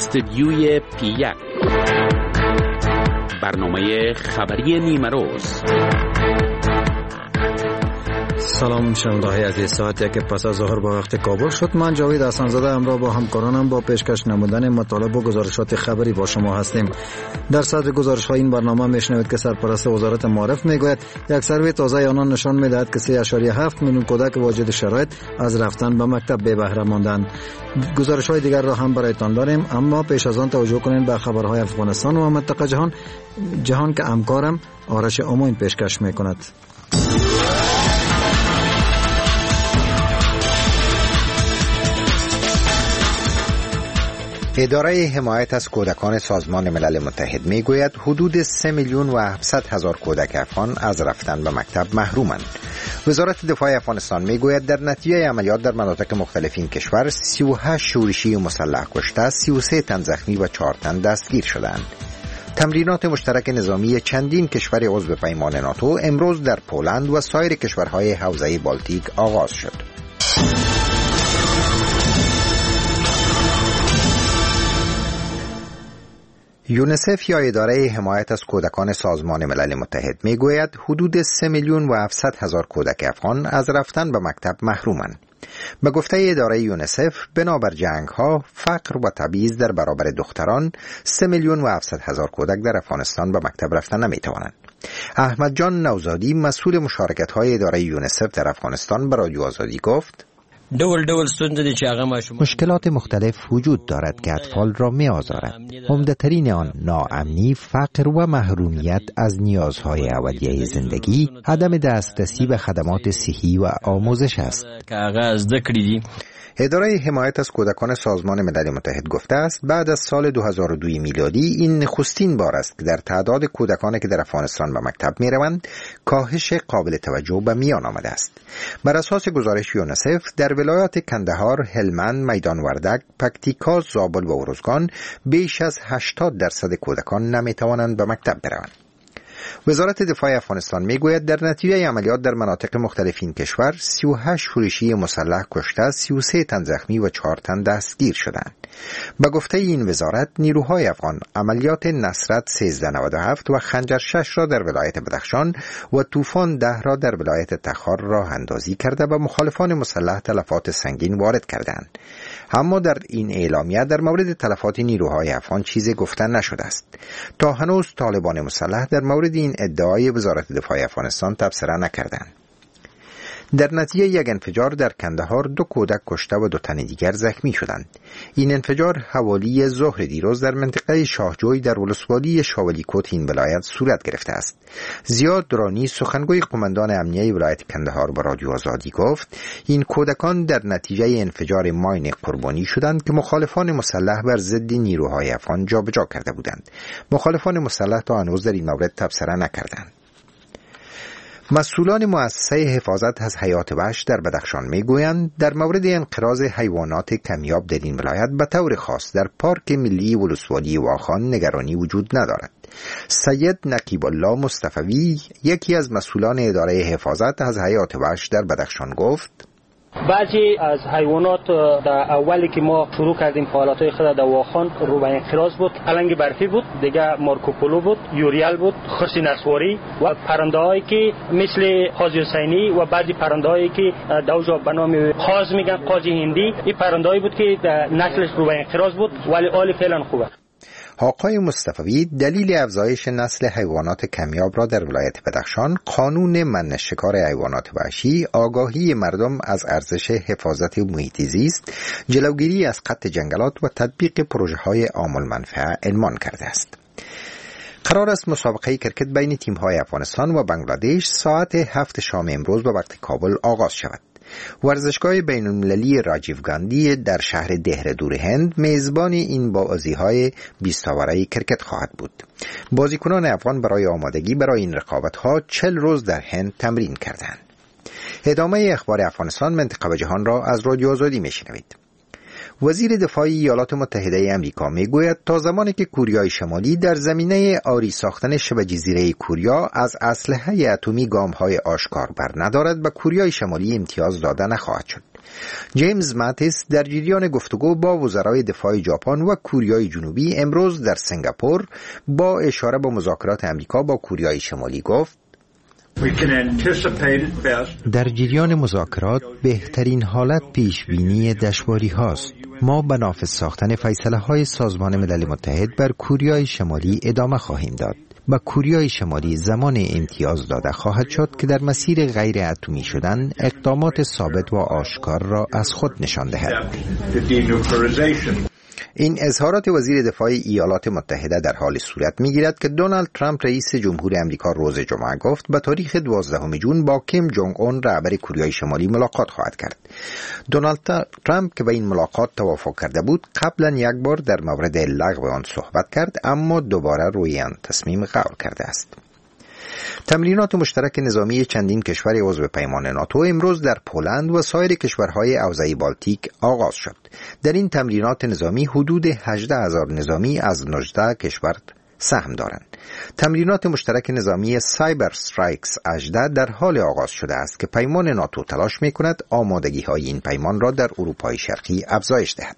استدیوی P1 برنامه خبری نیمه روز. سلام شنونده‌های عزیز، ساعت یک پس از ظهر با وقت کابل شد. من جاوید حسن‌زاده همراه با همکارانم با پیشکش نمودن مطالب و گزارشات خبری با شما هستیم. در صدر گزارش‌های این برنامه میشنوید که سرپرست وزارت معارف میگوید یک سروی تازه آنان نشان میدهد که 3.7 میلیون کودک واجد شرایط از رفتن به مکتب بی بهره ماندند. گزارش‌های دیگر را هم برایتان داریم، اما پیش از آن توجه کنید به خبرهای افغانستان و منطقه جهان که همکارم آرش امین پیشکش میکند. اداره حمایت از کودکان سازمان ملل متحد میگوید حدود 3,700,000 کودک افغان از رفتن به مکتب محرومند. وزارت دفاع افغانستان میگوید در نتیجه عملیات در مناطق مختلف این کشور 38 شورشی مسلح کشته، 33 تن زخمی و 4 تن دستگیر شدند. تمرینات مشترک نظامی چندین کشور عضو پیمان ناتو امروز در پولند و سایر کشورهای حوزه بالتیک آغاز شد. یونیسف یا اداره حمایت از کودکان سازمان ملل متحد میگوید حدود 3,700,000 کودک افغان از رفتن به مکتب محرومند. به گفته اداره یونیسف، بنابر جنگ‌ها، فقر و تبعیض در برابر دختران، 3,700,000 کودک در افغانستان به مکتب رفتن نمی‌توانند. احمد جان نوزادی، مسئول مشارکت‌های اداره یونیسف در افغانستان، به رادیو آزادی گفت: مشکلات مختلف وجود دارد که اطفال را می آزارد. عمده‌ترین آن ناامنی، فقر و محرومیت از نیازهای اولیه زندگی، عدم دسترسی به خدمات صحی و آموزش است. اداره حمایت از کودکان سازمان ملل متحد گفته است بعد از سال 2002 میلادی این نخستین بار است که در تعداد کودکانی که در افغانستان به مکتب می روند کاهش قابل توجه به میان آمده است. بر اساس گزارش یونیسف در ولایات کندهار، هلمند، میدان وردک، پکتیکا، زابل و ارزگان بیش از 80% کودکان نمی توانند به مکتب بروند. وزارت دفاع افغانستان میگوید در نتیجه عملیات در مناطق مختلف این کشور 38 شورشی مسلح کشته، 33 تن زخمی و 4 تن دستگیر شدند. به گفته این وزارت، نیروهای افغان عملیات نصرت 1397 و خنجر 6 را در ولایت بدخشان و طوفان 10 را در ولایت تخار راه اندازی کرده و مخالفان مسلح تلفات سنگین وارد کردند. اما در این اعلامیه در مورد تلفات نیروهای افغان چیزی گفته نشده است. تا هنوز طالبان مسلح در مورد این ادعای وزارت دفاع افغانستان تبصره نکردند. در نتیجه یک انفجار در کندهار 2 کودک کشته و 2 تن دیگر زخمی شدند. این انفجار حوالی ظهر دیروز در منطقه شاهجوی در ولسوالی شاولی کوت این ولایت صورت گرفته است. زیاد درانی، سخنگوی قماندان امنیه ولایت کندهار، با رادیو آزادی گفت این کودکان در نتیجه انفجار ماین قربانی شدند که مخالفان مسلح بر ضد نیروهای افغان جابجا کرده بودند. مخالفان مسلح تا هنوز در این مورد تبصره نکردند. مسئولان مؤسسه حفاظت از حیات وحش در بدخشان میگویند در مورد انقراض حیوانات کمیاب در این ولایت به طور خاص در پارک ملی ولسوالی واخان نگرانی وجود ندارد. سید نقیب الله مصطفی، یکی از مسئولان اداره حفاظت از حیات وحش در بدخشان، گفت: بعضی از حیوانات در اولی که ما شروع کردیم فعالیت‌های خود در واخان رو به انقراض بود. پلنگ برفی بود، دیگه مارکوپولو بود، یوریال بود، خرس نسواری و پرنده‌هایی که مثل قاضی حسینی و بعضی پرنده‌هایی که دوجا به نام قاز میگن، قاضی هندی، این پرنده‌هایی بود که نسلش رو به انقراض بود ولی حال فعلا خوبه. آقای مصطفی دلیل افزایش نسل حیوانات کمیاب را در ولایت بدخشان قانون منع شکار حیوانات وحشی، آگاهی مردم از ارزش حفاظت محیط زیست، جلوگیری از قطع جنگلات و تطبیق پروژه‌های عام المنفعه عنوان کرده است. قرار است مسابقه کرکت بین تیم‌های افغانستان و بنگلادش ساعت 7 شام امروز به وقت کابل آغاز شود. ورزشگاه بین‌المللی راجیو گاندی در شهر دهردور هند میزبان این بازی‌های 20 اوره کرکت خواهد بود. بازیکنان افغان برای آمادگی برای این رقابت‌ها 40 روز در هند تمرین کردند. ادامه اخبار افغانستان، منطقه و جهان را از رادیو آزادی میشنوید. وزیر دفاع ایالات متحده آمریکا میگوید تا زمانی که کوریای شمالی در زمینه آری ساختن شبه جزیره کوریا از اسلحه اتمی گام‌های آشکار بر ندارد، به کوریای شمالی امتیاز داده نخواهد شد. جیمز ماتیس در جریان گفتگو با وزرای دفاع ژاپن و کوریای جنوبی امروز در سنگاپور با اشاره به مذاکرات امریکا با کوریای شمالی گفت: در جریان مذاکرات بهترین حالت پیشبینی دشواری هاست. ما به نافذ ساختن فیصله های سازمان ملل متحد بر کوریای شمالی ادامه خواهیم داد. به کوریای شمالی زمان امتیاز داده خواهد شد که در مسیر غیر اتمی شدن اقدامات ثابت و آشکار را از خود نشان دهد. این اظهارات وزیر دفاع ایالات متحده در حال صورت می‌گیرد که دونالد ترامپ رئیس جمهور آمریکا روز جمعه گفت به تاریخ 12 جون با کیم جونگ اون رهبر کوریای شمالی ملاقات خواهد کرد. دونالد ترامپ که به این ملاقات توافق کرده بود قبلا یک بار در مورد لغو آن صحبت کرد، اما دوباره روی آن تصمیم غور کرده است. تمرینات مشترک نظامی چندین کشور عضو پیمان ناتو امروز در پولند و سایر کشورهای حوزه بالتیک آغاز شد. در این تمرینات نظامی حدود 18,000 نظامی از 19 کشور سهم دارند. تمرینات مشترک نظامی سایبر استرایکس 18 در حال آغاز شده است که پیمان ناتو تلاش می‌کند آمادگی‌های این پیمان را در اروپای شرقی افزایش دهد.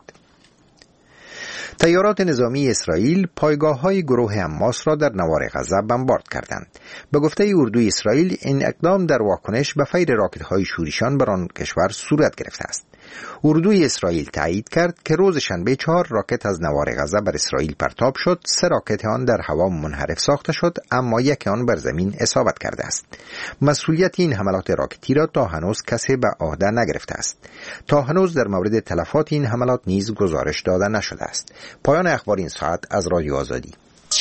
تیارات نظامی اسرائیل پایگاه‌های گروه حماس را در نوار غزه بمبارد کردند. به گفته اردوی اسرائیل این اقدام در واکنش به فیر راکت‌های شورشیان بر آن کشور صورت گرفته است. اردوی اسرائیل تایید کرد که روز شنبه 4 راکت از نوار غزه بر اسرائیل پرتاب شد. 3 راکت آن در هوا منحرف ساخته شد، اما یک آن بر زمین اصابت کرده است. مسئولیت این حملات راکتی را تا هنوز کسی به عهده نگرفته است. تا هنوز در مورد تلفات این حملات نیز گزارش داده نشده است. پایان اخبار این ساعت از رادیو آزادی.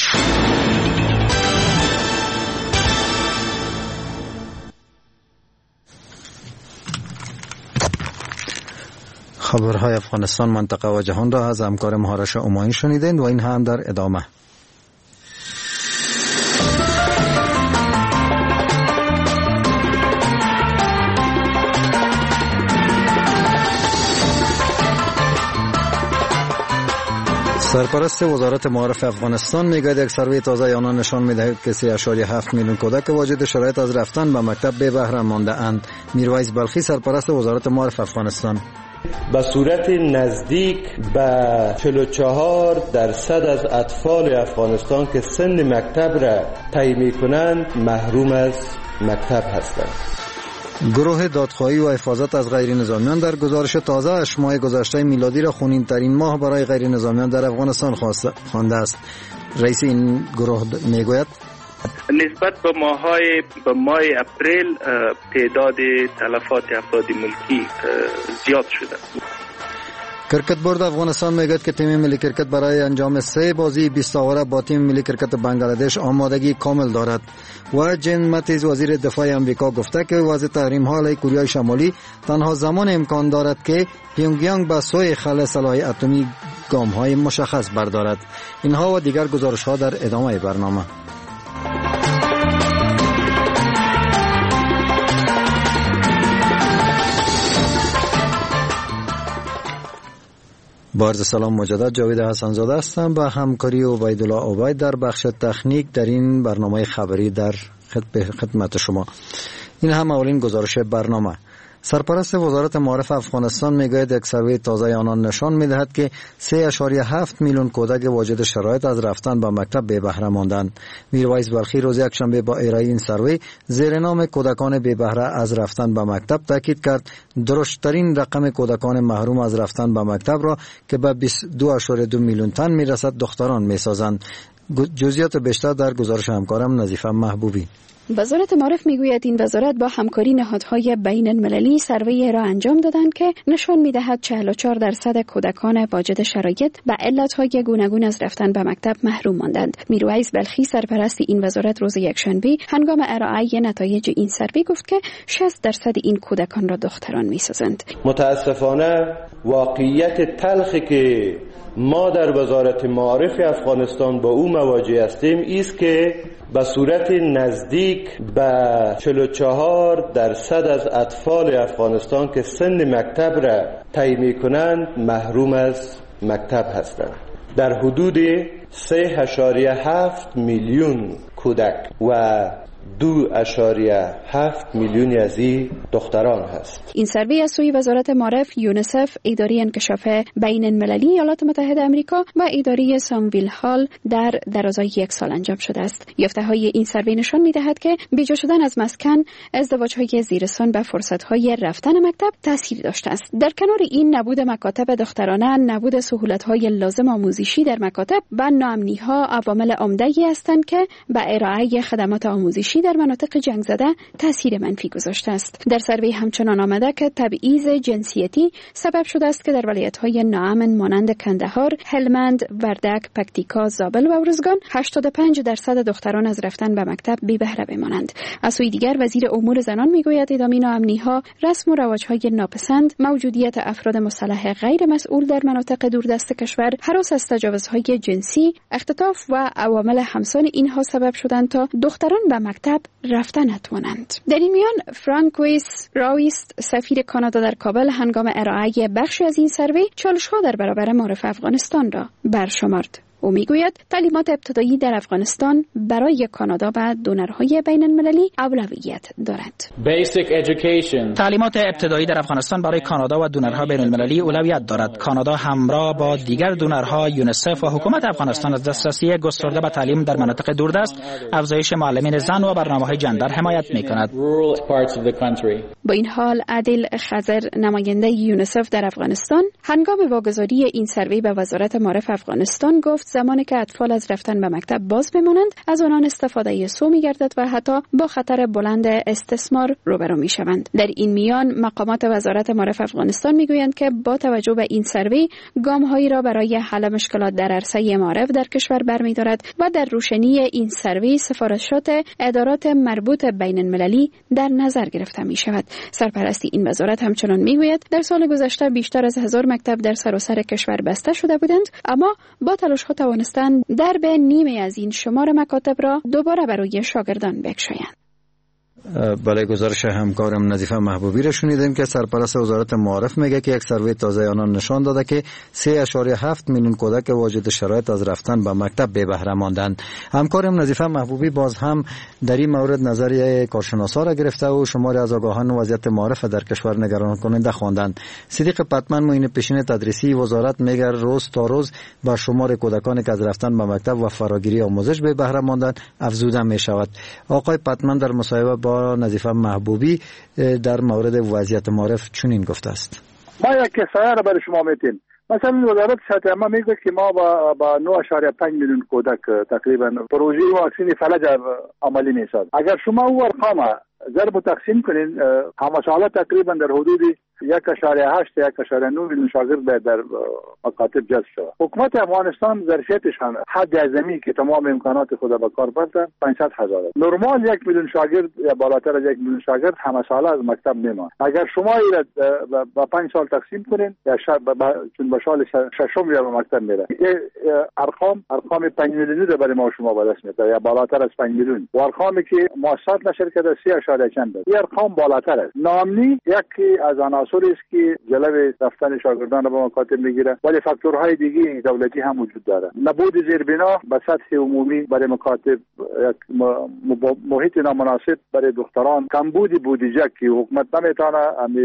خبرهای افغانستان، منطقه و جهان را از همکار مهارش امانی شنیدین و این هم در ادامه. سرپرست وزارت معارف افغانستان میگوید یک سروی تازه آنان نشان میدهد که 3.7 میلیون کودک واجد شرایط از رفتن به مکتب بی بهره مانده اند. میرویس بلخی، سرپرست وزارت معارف افغانستان: به صورت نزدیک به 44% از اطفال افغانستان که سن مکتب را طی می‌کنند محروم از مکتب هستند. گروه دادخواهی و حفاظت از غیر نظامیان در گزارش تازه اش ماه گذشته میلادی را خونین ترین ماه برای غیر نظامیان در افغانستان خوانده است. رئیس این گروه میگوید نسبت به ماه اپریل تعداد تلفات افراد ملکی زیاد شده. کرکت بورد افغانستان میگوید که تیم ملی کرکت برای انجام 3 بازی 20 اوور با تیم ملی کرکت بنگلادش آمادگی کامل دارد. و جین ماتیز، وزیر دفاع امریکا، گفته که وضع تحریم ها علیه کوریای شمالی تنها زمان امکان دارد که پیونگیانگ به سوی خلع سلاح اتمی گام های مشخص بردارد. اینها و دیگر گزارش ها در ادامه برنامه. با عرض سلام مجدد، جاوید حسن زاده هستم با همکاری عبیدالله عبید در بخش تکنیک در این برنامه خبری در خدمت شما. این هم اولین گزارش برنامه. سرپرست وزارت معارف افغانستان میگوید یک سروی تازه آنان نشان میدهد که 3.7 میلیون کودک واجد شرایط از رفتن به مکتب بی بهره ماندند. میرویس بلخی روز یکشنبه با ارائه این سروی زیر نام کودکان بی بهره از رفتن به مکتب تاکید کرد درشترین رقم کودکان محروم از رفتن به مکتب را که به 22.2 میلیون تن میرسد دختران میسازند. جزئیات بیشتر در گزارش همکارم نظیفه محبوبی. وزارت معارف میگوید این وزارت با همکاری نهادهای بین المللی سروی را انجام دادند که نشان میدهد 44% کودکان واجد شرایط به علتهای گوناگون از رفتن به مکتب محروم ماندند. میرویس بلخی، سرپرست این وزارت، روز یکشنبه هنگام ارائه نتایج این سروی گفت که 60% این کودکان را دختران میسازند. متاسفانه واقعیت تلخی که ما در وزارت معارف افغانستان با او مواجه هستیم است که به صورت نزدیک به 44% از اطفال افغانستان که سن مکتب را طی می‌کنند محروم از مکتب هستند. در حدود 3.7 میلیون کودک و 2.7 میلیون از این دختران هست. این سروی از سوی وزارت معارف، یونیسف، اداره انکشاف بین المللی ایالات متحده آمریکا و اداره سامویل هال در درازای 1 سال انجام شده است. یافته‌های این سروی نشان می‌دهد که بیجا شدن از مسکن، ازدواج‌های زیرسان و فرصت‌های رفتن مکتب تأثیر داشته است. در کنار این، نبود مکاتب دخترانه، نبود سهولت‌های لازم آموزشی در مکاتب و ناامنی‌ها عوامل عمده‌ای هستند که به ارائه خدمات آموزشی در مناطق جنگ زده تأثیر منفی گذاشته است. در سروی همچنان آمده که تبعیض جنسیتی سبب شده است که در ولایت‌های ناامن مانند کندهار، هلمند، وردک، پکتیکا، زابل و ارزگان 85% دختران از رفتن به مکتب بی بهره بمانند. از سوی دیگر، وزیر امور زنان میگوید ادامه ناامنی‌ها، رسم و رواج‌های ناپسند، موجودیت افراد مسلح غیر مسئول در مناطق دوردست کشور، هراس از تجاوزهای جنسی، اختطاف و عوامل همسان اینها سبب شدند تا دختران به مکتب رفتن نتوانند. در این میان، فرانکویس راویست، سفیر کانادا در کابل، هنگام ارائه بخشی از این سروی چالش‌ها در برابر معارف افغانستان را برشمرد. او میگوید تعلیمات ابتدایی در افغانستان برای کانادا و دونرهای بین المللی اولویت دارد. تعلیمات ابتدایی در افغانستان برای کانادا و دونرهای بین المللی اولویت دارد. کانادا همراه با دیگر دونرها، یونیسف و حکومت افغانستان از دسترسی گسترده به تعلیم در مناطق دوردست، افزایش معلمین زن و برنامه‌های جندر حمایت می‌کند. با این حال، عادل خضر، نماینده یونیسف در افغانستان، هنگام واگذاری این سروی به وزارت معارف افغانستان گفت زمانی که اطفال از رفتن به مکتب باز بمانند، از آنان استفاده سو می‌گردد و حتی با خطر بلند استثمار روبرو می‌شوند. در این میان، مقامات وزارت معارف افغانستان می‌گویند که با توجه به این سروی، گام‌هایی را برای حل مشکلات در عرصه معارف در کشور برمی‌دارد و در روشنی این سروی سفارشات ادارات مربوط بین المللی در نظر گرفته می‌شود. سرپرست این وزارت همچنان می‌گوید در سال گذشته بیشتر از 1000 مکتب در سراسر کشور بسته شده بودند، اما با تلاش‌ها توانستند درب نیمه از این شمار مکاتب را دوباره برای شاگردان بگشایند. بله، گزارش همکارم نظیفه محبوبی را شنیدیم که سرپرست وزارت معارف میگه که یک سروی تازه آنان نشان داده که 3.7 میلیون کودک واجد شرایط از رفتن به مکتب بی بهره ماندند. همکارم نظیفه محبوبی باز هم در این مورد نظریه کارشناسا را گرفته و شماری از آگاهان وضعیت معارف در کشور نگران کننده خواندند. صدیق پتمن، معین پیشین تدریسی وزارت، میگه روز تا روز با شمار کودکانی که از رفتن به مکتب و فراگیری آموزش بی بهره ماندند افزوده می شود. آقای پتمن در مصاحبه با نظیفه محبوبی در مورد وضعیت معارف چنین گفته است: ما یک کسایه را برای شما میتیم. مثلا وزارت صحت عامه میگه که ما با 9.5 میلیون کودک تقریبا پروژه واکسین فلج عملی میسازیم. اگر شما او ارقام ضرب تقسیم کنین، همه ساله تقریبا در حدود 1.8 تا 1.9 میلیون شاگرد در مکاتب جذب شد. حکومت افغانستان ظرفیتشان حد اعظمی که تمام امکانات خود به کار برده 500,000 است. نرمال 1 میلیون شاگرد یا بالاتر از 1 میلیون شاگرد همه ساله از مکتب میمان. اگر شما این با 5 سال تقسیم کنین، یا چون به سال ششم یا به مکتب میره، ارقام 5 میلیونی رو برای ما شما به دست میاد یا بالاتر از 5 میلیون. و ارقامی که مؤسسات نشر کرده 3.4 چند است. این ارقام بالاتر است. ناامنی یکی از عناصری است که جلب رفتن شاگردان را به مکاتب میگیره، ولی فاکتورهای دیگه دولتی هم وجود داره. نبود زیربنا به سطح عمومی برای مکاتب، محیط نامناسب برای دختران، کمبود بودجه که حکومت نمیتونه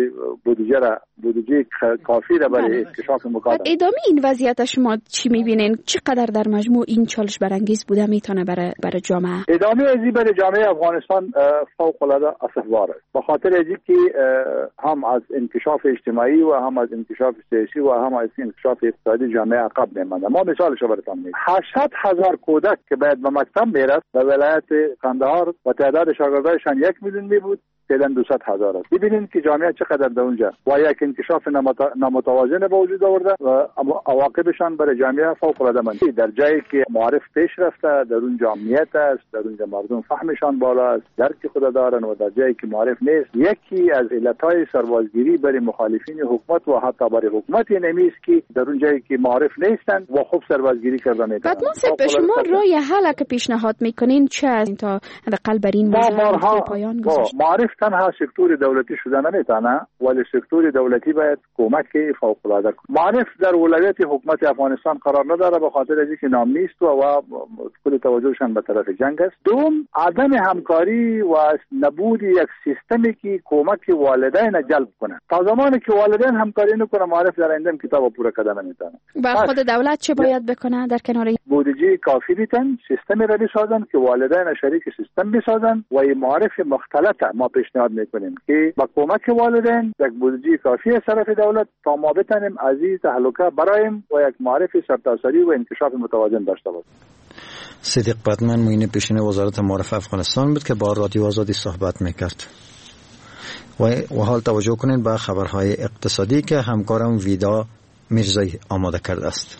بودجه کافی را برای انکشاف مکاتب. ادامه این وضعیت شما چی میبینین؟ چقدر در مجموع این چالش برانگیز بوده میتونه برای جامعه؟ ادامه ازی برای جامعه افغانستان فوق العاده اسفبار است، به خاطر ازی که هم از انکشاف اجتماعی و هم از انکشاف سیاسی و هم از انکشاف اقتصادی جامعه عقب میمانده. ما مثالش براتون میگم. 800,000 کودک که باید به مکتب میرفت به ولایت قندهار و تعداد شاگردایشان 1 میلیون می بود، فعلا 200,000 است. ببینید که جامعه چقدر در اونجا و یک انکشاف نامتوازن به وجود آورده و عواقبشان برای جامعه فوق العاده منفی. در جایی که معارف پیش رفته، در اونجا امنیت است، در اونجا مردم فهمشان بالا است، درک خود دارن، و در جایی که معارف نیست، یکی از علتهای سربازگیری برای مخالفین حکومت و حتی برای حکومت نمی است که در اون جایی که معارف نیستند و خوب سربازگیری کرده میکنند. به شما راه حل که پیشنهاد میکنین چه از این تا حداقل بر این موضوع پایان گذاشت؟ معارف تنها سکتور دولتی شده نمیتونه، ولی سکتور دولتی باید کمک فوق‌العاده کنه. معرف در اولویت حکومت افغانستان قرار نداره به خاطر اینکه نام نیست و کل توجهشان به طرف جنگ است. دوم، عدم همکاری و نبود یک سیستمی که کمک والدین جلب کنه. تا زمانی که والدین همکاری نکنه معرف در آینده کتاب پورا کردن نمیتونه. و خود دولت چه باید بکنه در کنار بودجه کافی بیتن، سیستمی را بسازن که والدین شریک سیستم بسازن و این معارف مختلطه ما پیشنهاد میکنیم که با کمک والدین یک بودجه کافی از طرف دولت تا ما بتونیم از این تهلکه برایم و یک معارف سرتاسری و انکشاف متوازن داشته باشیم. صدیق بتمن معین پیشین وزارت معارف افغانستان بود که با رادیو آزادی صحبت میکرد. و حال توجه کنید به خبرهای اقتصادی که همکارم ویدا میرزایی آماده کرده است.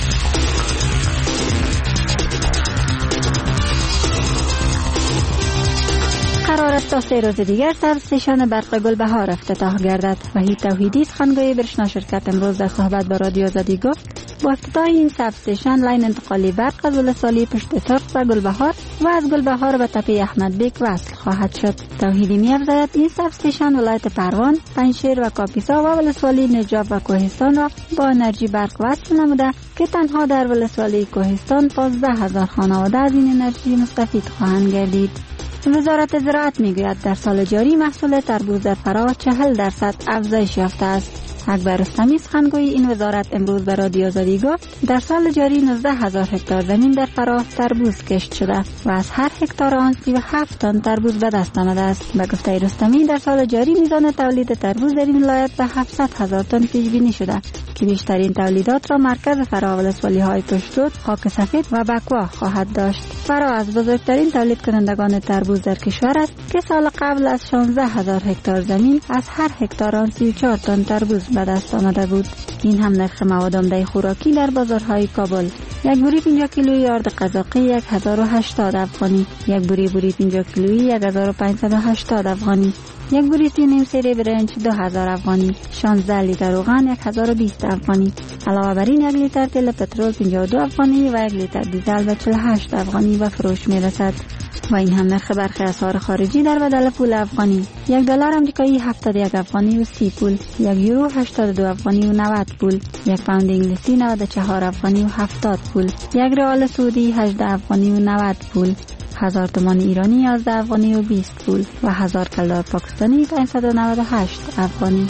قرار است تا 3 روز دیگر سبستیشن برق گلبهار افتتاح گردد. وحید توحیدی سخنگوی برشنا شرکت امروز در صحبت با رادیو آزادی گفت با افتتاح این سبستیشن لاین انتقالی برق از ولسوالی پشت سرخ و گلبهار و از گلبهار به تپه احمد بیک وصل خواهد شد. توحیدی می‌افزاید این سبستیشن ولایت پروان، پنجشیر و کاپیسا و ولسوالی نجاب و کوهستان را با انرژی برق وصل نموده که تنها در ولسوالی کوهستان 15000 خانواده از این انرژی مستفید خواهند گردید. وزارت زراعت میگوید در سال جاری محصول تربوز در فراه 40% افزایش یافته است. اکبر رستمی سخنگوی این وزارت امروز به رادیو آزادی گفت در سال جاری 19000 هکتار زمین در فراه تربوز کشت شده و از هر هکتار آن 37 تن تربوز به دست آمده است. به گفته رستمی در سال جاری میزان تولید تربوز در این ولایت به 700,000 تن پیش بینی شده که بیشترین تولیدات را مرکز فراه ولسوالی های پشترود، خاک سفید و بکوا خواهد داشت. فراه از بزرگترین تولید کنندگان تربوز در کشور است که سال قبل از 16000 هکتار زمین از هر هکتار آن 34 تن تربوز به دست آمده بود. این هم نرخ مواد عمده خوراکی در بازارهای کابل. یک بوری 50 کیلویی آرد قزاقی 1080 افغانی، یک بوری 50 کیلویی 1580 افغانی، یک بوری 3.5 سری برنج 2000 افغانی، 16 لیتر روغن 1020 افغانی. علاوه بر این 1 لیتر تیل پترول 52 افغانی و 1 لیتر دیزل به 48 افغانی به فروش میرسد. و این هم نرخ برخی اسعار خارجی در بدل پول افغانی: $1 آمریکایی 71 افغانی و 30 پول، 1 یورو 82 افغانی و 90 پول، 1 پوند انگلیسی 94 افغانی و 70 پول، 1 ریال سعودی 18 افغانی و 90 پول، 1000 تومان ایرانی 11 افغانی و 20 پول و 1000 دلار پاکستانی 598 افغانی.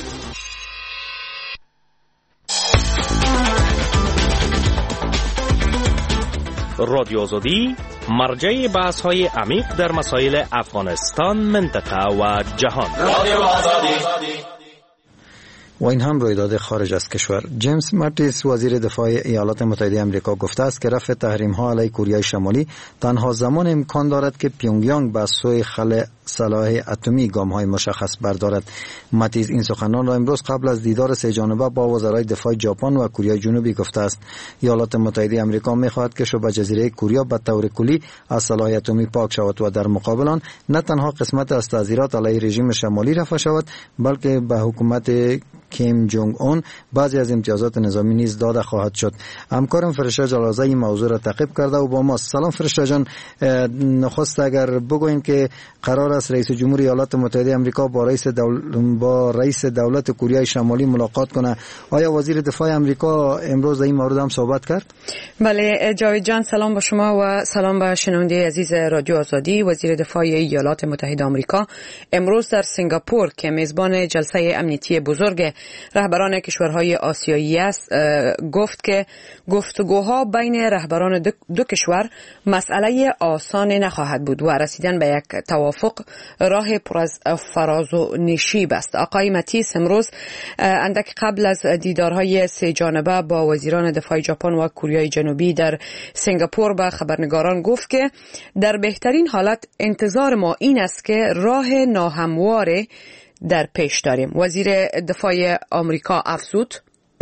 رادیو آزادی مرجع بحث‌های عمیق در مسائل افغانستان، منطقه و جهان. رادیو آزادی. و این هم رویداد خارج از کشور. جیمز ماتیس وزیر دفاع ایالات متحده آمریکا گفته است که رفع تحریم‌ها علیه کره شمالی تنها زمان امکان دارد که پیونگیانگ به سوی خلع سلاح اتمی گام‌های مشخص بردارد. ماتیس این سخنان را امروز قبل از دیدار سه جانبه با وزرای دفاع ژاپن و کره جنوبی گفته است. ایالات متحده آمریکا می‌خواهد که شبه جزیره کره به طور کلی از سلاح اتمی پاک شود و در مقابل آن نه تنها قسمت از تعزیرات علیه رژیم شمالی رفع شود، بلکه به حکومت کیم جونگ اون بعضی از امتیازات نظامی نیز داده خواهد شد. همکارم فرشته جلازه این موضوع را تعقیب کرده و با ما. سلام فرشته جان، نخست اگر بگوییم که قرار است رئیس جمهور ایالات متحده آمریکا با رئیس دولت کره شمالی ملاقات کنه، آیا وزیر دفاع آمریکا امروز در این مورد هم صحبت کرد؟ بله جاوید جان، سلام با شما و سلام به شنونده عزیز رادیو آزادی. وزیر دفاع ایالات متحده آمریکا امروز در سنگاپور که میزبان جلسه امنیتی بزرگ رهبران کشورهای آسیایی است گفت که گفتگوها بین رهبران دو کشور مسئله آسان نخواهد بود و رسیدن به یک توافق راه پر از فراز و نشیب است. آقای ماتیس امروز اندک قبل از دیدارهای سه جانبه با وزیران دفاع ژاپن و کره جنوبی در سنگاپور به خبرنگاران گفت که در بهترین حالت انتظار ما این است که راه ناهموار در پیش داریم. وزیر دفاع آمریکا افزود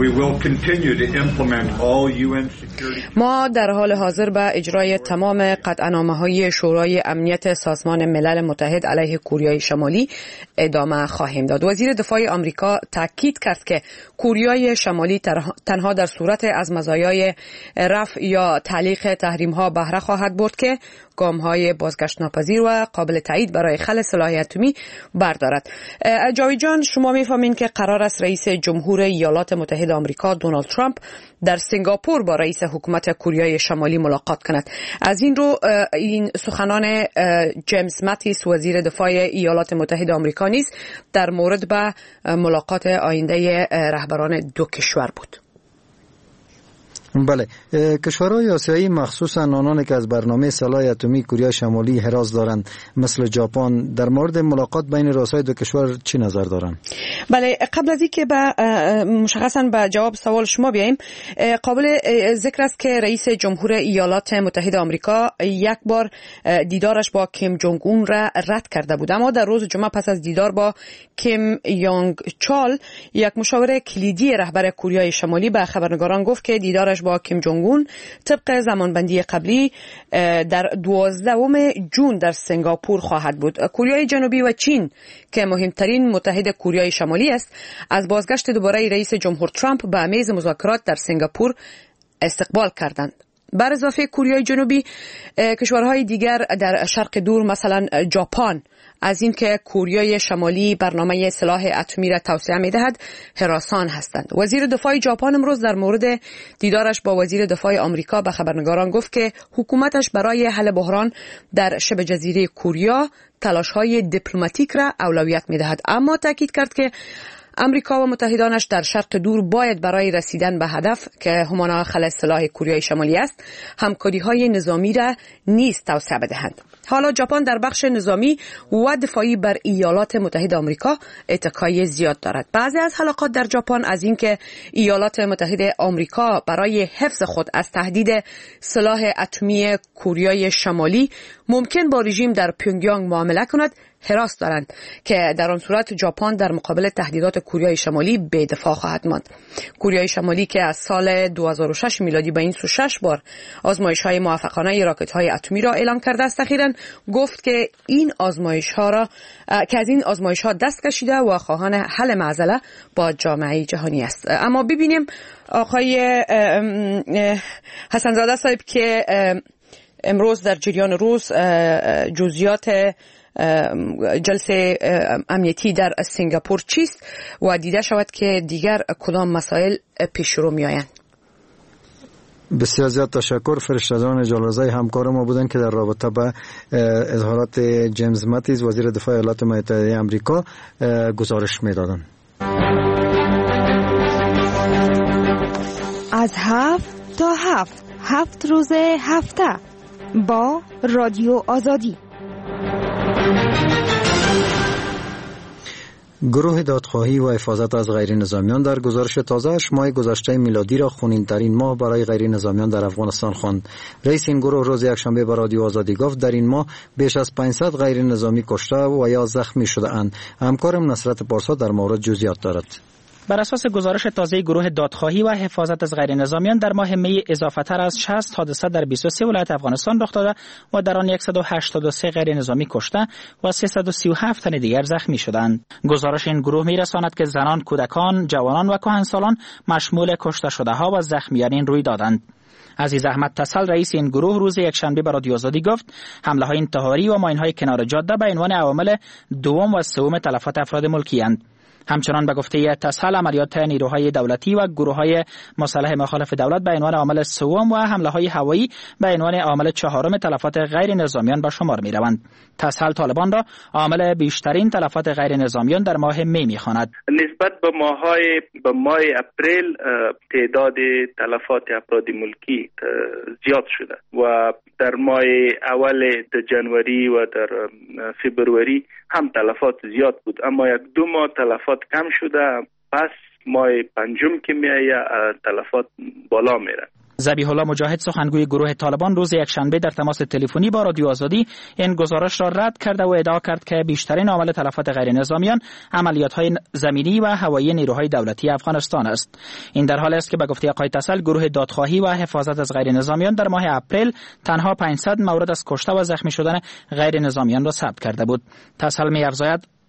ما در حال حاضر به اجرای تمام قطعنامه‌های شورای امنیت سازمان ملل متحد علیه کره شمالی ادامه خواهیم داد. وزیر دفاع آمریکا تاکید کرد که کره شمالی تنها در صورت از مزایای رفع یا تعلیق تحریم‌ها بهره خواهد برد که گام‌های بازگشت ناپذیر و قابل تایید برای خلع سلاح اتمی بردارد. جاوید جان، شما می‌فهمین که قرار است رئیس جمهور ایالات متحده آمریکا دونالد ترامپ در سنگاپور با رئیس حکومت کوریای شمالی ملاقات کند. از این رو این سخنان جیمز ماتیس وزیر دفاع ایالات متحده آمریکا نیز در مورد به ملاقات آینده رهبران دو کشور بود. بله، کشورهای آسیایی مخصوصا آنان که از برنامه سلاح اتمی کره شمالی حراس دارند مثل ژاپن در مورد ملاقات بین رؤسای دو کشور چی نظر دارند؟ بله، قبل از اینکه مشخصا به جواب سوال شما بیاییم، قابل ذکر است که رئیس جمهور ایالات متحده آمریکا یک بار دیدارش با کیم جونگ اون را رد کرده بود، اما در روز جمعه پس از دیدار با کیم یونگ چال، یک مشاور کلیدی رهبر کره شمالی به خبرنگاران گفت که دیدارش با کیم جونگ اون طبق زمانبندی قبلی در 12 جون در سنگاپور خواهد بود. کره جنوبی و چین که مهمترین متحد کره شمالی است، از بازگشت دوباره رئیس جمهور ترامپ به میز مذاکرات در سنگاپور استقبال کردند. بر اضافه کره جنوبی، کشورهای دیگر در شرق دور مثلا ژاپن از اینکه کره شمالی برنامه سلاح اتمی را توسعه می‌دهد هراسان هستند. وزیر دفاع ژاپن امروز در مورد دیدارش با وزیر دفاع آمریکا به خبرنگاران گفت که حکومتش برای حل بحران در شبه جزیره کره تلاش‌های دیپلماتیک را اولویت می‌دهد، اما تاکید کرد که امریکا و متحدانش در شرق دور باید برای رسیدن به هدف که همانا خلع سلاح کره شمالی است، همکاری‌های نظامی را نیز توسعه بدهند. حالا ژاپن در بخش نظامی و دفاعی بر ایالات متحده آمریکا اتکای زیاد دارد. بعضی از حلقات در ژاپن از اینکه ایالات متحده آمریکا برای حفظ خود از تهدید سلاح اتمی کره شمالی ممکن با رژیم در پیونگیانگ معامله کند حراس دارند که در آن صورت ژاپن در مقابل تهدیدات کره شمالی به دفاع خواهد ماند. کره شمالی که از سال 2006 میلادی به این سو 6 بار آزمایش‌های موفقانه راکت‌های اتمی را اعلام کرده است، اخیراً گفت که از این آزمایش‌ها دست کشیده و خواهان حل معضله با جامعه جهانی است. اما ببینیم آقای حسن زاده صاحب که امروز در جریان روز جزئیات جلسه امنیتی در سنگاپور چیست و دیده شود که دیگر کدام مسائل پیش رو می آیند. بسیار زیاد تشکر. فرشتگان جالرزه همکار ما بودن که در رابطه با اظهارات جیمز ماتیس وزیر دفاع ایالات متحده آمریکا گزارش میدادند. از 7 تا 7 روز هفته با رادیو آزادی. گروه دادخواهی و حفاظت از غیر نظامیان در گزارش تازه‌اش ماه گذشته میلادی را خونین‌ترین ماه برای غیر نظامیان در افغانستان خواند. رئیس این گروه روز یکشنبه به رادیو آزادی گفت در این ماه بیش از 500 غیر نظامی کشته و یا زخمی شده اند. همکارم نصرت پارسا در مورد جزئیات دارد. بر اساس گزارش تازه گروه دادخواهی و حفاظت از غیر نظامیان در ماه می اضافه تر از 60 حادثه در 23 ولایت افغانستان رخ داده و در آن 183 غیر نظامی کشته و 337 تن دیگر زخمی شدند. گزارش این گروه می‌رساند که زنان، کودکان، جوانان و کهنسالان مشمول کشته شده ها و زخمیان این روی دادند. عزیز احمد تسل رئیس این گروه روز یکشنبه به رادیو آزادی گفت حمله های انتحاری و ماین‌های کنار جاده به عنوان عوامل دوم و سوم تلفات افراد ملکی اند. همچنان به گفته تسهل عملیات نیروهای دولتی و گروه‌های مسلح مخالف دولت به عنوان عامل سوم و حمله‌های هوایی به عنوان عامل چهارم تلفات غیر نظامیان به شمار می‌روند. تسهل طالبان را عامل بیشترین تلفات غیر نظامیان در ماه می می‌خواند. نسبت به ماه اپریل تعداد تلفات افراد ملکی زیاد شده و در ماه اول جنوری و در فبروری هم تلفات زیاد بود، اما 1-2 ماه تلفات کم شده، پس ماه پنجم که میایه تلفات بالا میره. ذبیح الله مجاهد سخنگوی گروه طالبان روز یکشنبه در تماس تلفنی با رادیو آزادی این گزارش را رد کرده و ادعا کرد که بیشترین عامل تلفات غیر نظامیان عملیات‌های زمینی و هوایی نیروهای دولتی افغانستان است. این در حالی است که به گفته آقای تسل گروه دادخواهی و حفاظت از غیر نظامیان در ماه اپریل تنها 500 مورد از کشته و زخمی شدن غیر نظامیان را ثبت کرده بود. تسل می‌افزاید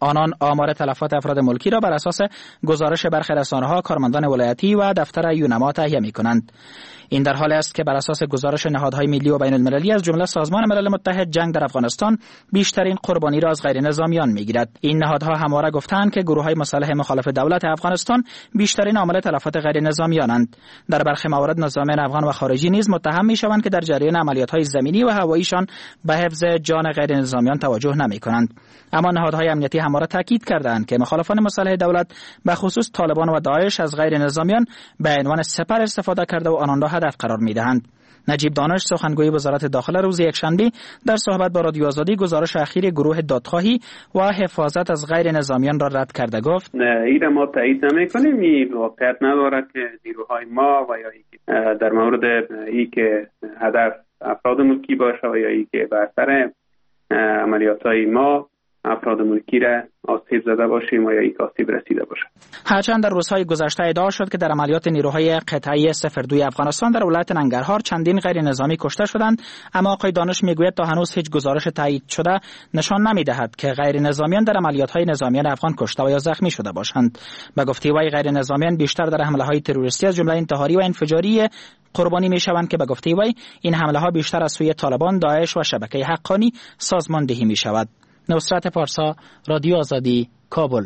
آنان آمار تلفات افراد ملکی را بر اساس گزارش برخی رسانه‌ها، کارمندان ولایتی و دفتر یونما تهیه می‌کنند. این در حالی است که بر اساس گزارش نهادهای ملی و بین المللی از جمله سازمان ملل متحد، جنگ در افغانستان بیشترین قربانی را از غیر نظامیان می‌گیرد. این نهادها همواره گفتند که گروه‌های مسلح مخالف دولت افغانستان بیشترین عامل تلفات غیر نظامیانند. در برخی موارد نظامیان افغان و خارجی نیز متهم می‌شوند که در جریان عملیات‌های زمینی و هواییشان به حفظ جان غیر نظامیان توجه نمی‌کنند. اما نهادهای امنیتی همواره تاکید کردند که مخالفان مسلح دولت به خصوص طالبان و داعش از غیر نظامیان به عنوان سپر استفاده کرده و آنان را هدف قرار می‌دهند. نجیب دانش، سخنگوی وزارت داخله، روز یکشنبه در صحبت با رادیو آزادی گزارش اخیر گروه دادخواهی و حفاظت از غیر نظامیان را رد کرده گفت: این ما تایید نمی‌کنیم. این واقعیت ندارد که نیروهای ما و یا در مورد ای که هدف افراد ملکی باشه و یا ای که بر سر عملیات‌های ما افراد ملکی را آسیب زده باشیم و یا یک آسیب رسیده باشه. هرچند در روزهای گذشته ادعا شد که در عملیات نیروهای قطعه 02 افغانستان در ولایت ننگرهار چندین غیر نظامی کشته شدند، اما آقای دانش میگوید تا هنوز هیچ گزارش تایید شده نشان نمیدهد که غیر نظامیان در عملیات‌های نظامیان افغان کشته و یا زخمی شده باشند. به گفته وی غیر نظامیان بیشتر در حمله‌های تروریستی از جمله انتحاری و انفجاری قربانی میشوند که به گفته وی این حمله‌ها بیشتر از سوی طالبان، داعش و شبکه حقانی سازماندهی میشود. نصرت پارسا، رادیو آزادی، کابل.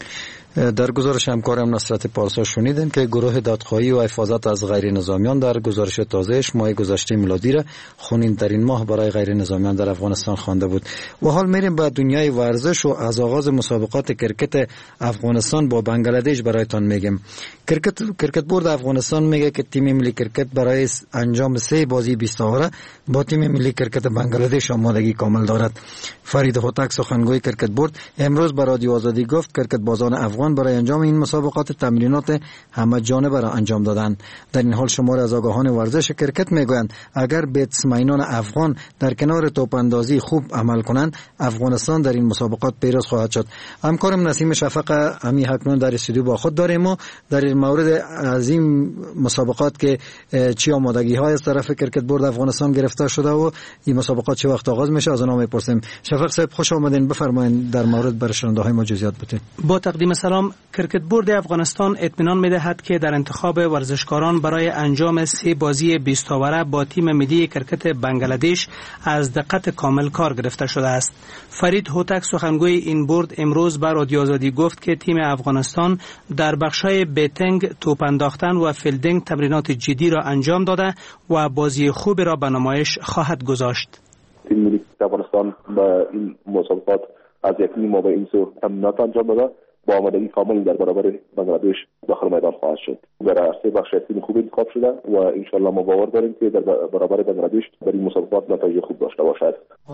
در گزارش همکارم نصرت پارسا شنیدیم که گروه دادخواهی و حفاظت از غیر نظامیان در گزارش تازهش ماه گذشته میلادی را خونین‌ترین ماه برای غیر نظامیان در افغانستان خوانده بود. و حال میریم به دنیای ورزش و از آغاز مسابقات کرکت افغانستان با بنگلادش برایتان میگیم. کرکت بورد افغانستان میگه که تیم ملی کرکت برای انجام 3 بازی 20 اوره با تیم ملی کرکت بنگلادش آمادگی کامل دارد. فرید هوتک، سخنگوی کرکت بورد، امروز به رادیو آزادی گفت کرکت بازان افغان برای انجام این مسابقات تمرینات همه جانبه را انجام دادند. در این حال شمار از آگاهان ورزش کرکت میگویند اگر بتسمنان افغان در کنار توپ اندازی خوب عمل کنند، افغانستان در این مسابقات پیروز خواهد شد. همکارم نسیم شفق امی حکنون در استودیو با خود داریم و در این مورد از این مسابقات که چی آمادگی های از طرف کرکت بورد افغانستان گرفته شده و این مسابقات چه وقت آغاز میشه از اونها میپرسیم. شفق صاحب خوش آمدین، بفرمایید در مورد بر شنونده های ما جزئیات بتین. با تقدیم سلام، کرکت بورد افغانستان اطمینان می‌دهد که در انتخاب ورزشکاران برای انجام 3 بازی 20 اوره با تیم ملی کرکت بنگلادش از دقت کامل کار گرفته شده است. فرید هوتک، سخنگوی این بورد، امروز به رادیو آزادی گفت که تیم افغانستان در بخش‌های بیتینگ، توپ انداختن و فیلدینگ تمرینات جدی را انجام داده و بازی خوبی را به نمایش خواهد گذاشت. تیم ملی افغانستان به این مسابقات از یک نیم ماه به این سو تمرینات انجام داده، با آمادگی کامل در برابر بنگلادش داخل میدان خواهد شد. در 3 بخش تیم خوب انتخاب شده و ان شاء الله ما باور داریم که در برابر بنگلادش در این مسابقات نتایج خوب داشته باشد.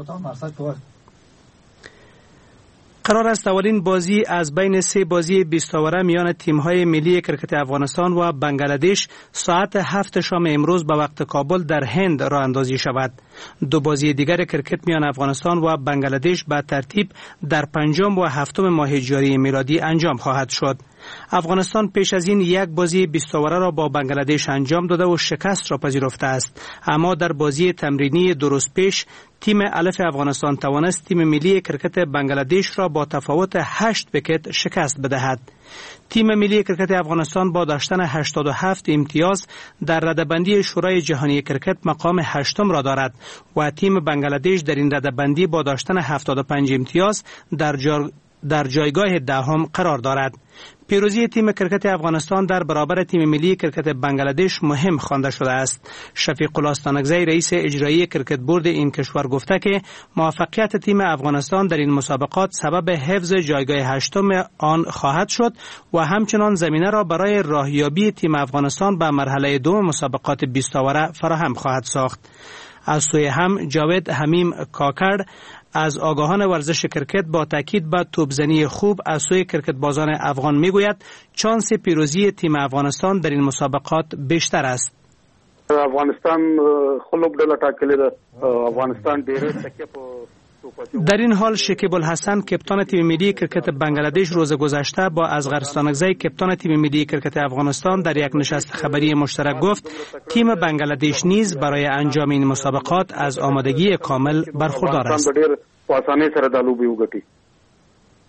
قرار است اولین بازی از بین 3 بازی 20 اوره میان تیم‌های ملی کرکت افغانستان و بنگلادش ساعت 7 شام امروز به وقت کابل در هند راه اندازی شود. 2 بازی دیگر کرکت میان افغانستان و بنگلادش به ترتیب در 5 و 7 ماه جاری میلادی انجام خواهد شد. افغانستان پیش از این 1 بازی 20 اوره را با بنگلادش انجام داده و شکست را پذیرفته است، اما در بازی تمرینی 2 روز پیش تیم الف افغانستان توانست تیم ملی کرکت بنگلادش را با تفاوت 8 ویکت شکست بدهد. تیم ملی کرکت افغانستان با داشتن 87 امتیاز در رده‌بندی شورای جهانی کرکت مقام 8 را دارد و تیم بنگلادش در این رده‌بندی با داشتن 75 امتیاز در جایگاه 10 قرار دارد. پیروزی تیم کرکت افغانستان در برابر تیم ملی کرکت بنگلادش مهم خوانده شده است. شفیق الله استانکزی، رئیس اجرایی کرکت بورد این کشور، گفته که موفقیت تیم افغانستان در این مسابقات سبب حفظ جایگاه 8 آن خواهد شد و همچنان زمینه را برای راهیابی تیم افغانستان به مرحله 2 مسابقات 20 اوره فراهم خواهد ساخت. از سوی هم جاوید حمیم کاکر از آگاهان ورزش کرکت با تاکید به توپزنی خوب از سوی کرکت بازان افغان میگوید چانس پیروزی تیم افغانستان در این مسابقات بیشتر است. افغانستان خلوب ډله ټاکلې ده. افغانستان ډېر تکیه په در این حال شکیب الحسن، کپتان تیم ملی کرکت بنگلادش، روز گذشته با اصغر استانکزی، کپتان تیم ملی کرکت افغانستان، در یک نشست خبری مشترک گفت تیم بنگلادش نیز برای انجام این مسابقات از آمادگی کامل برخوردار است.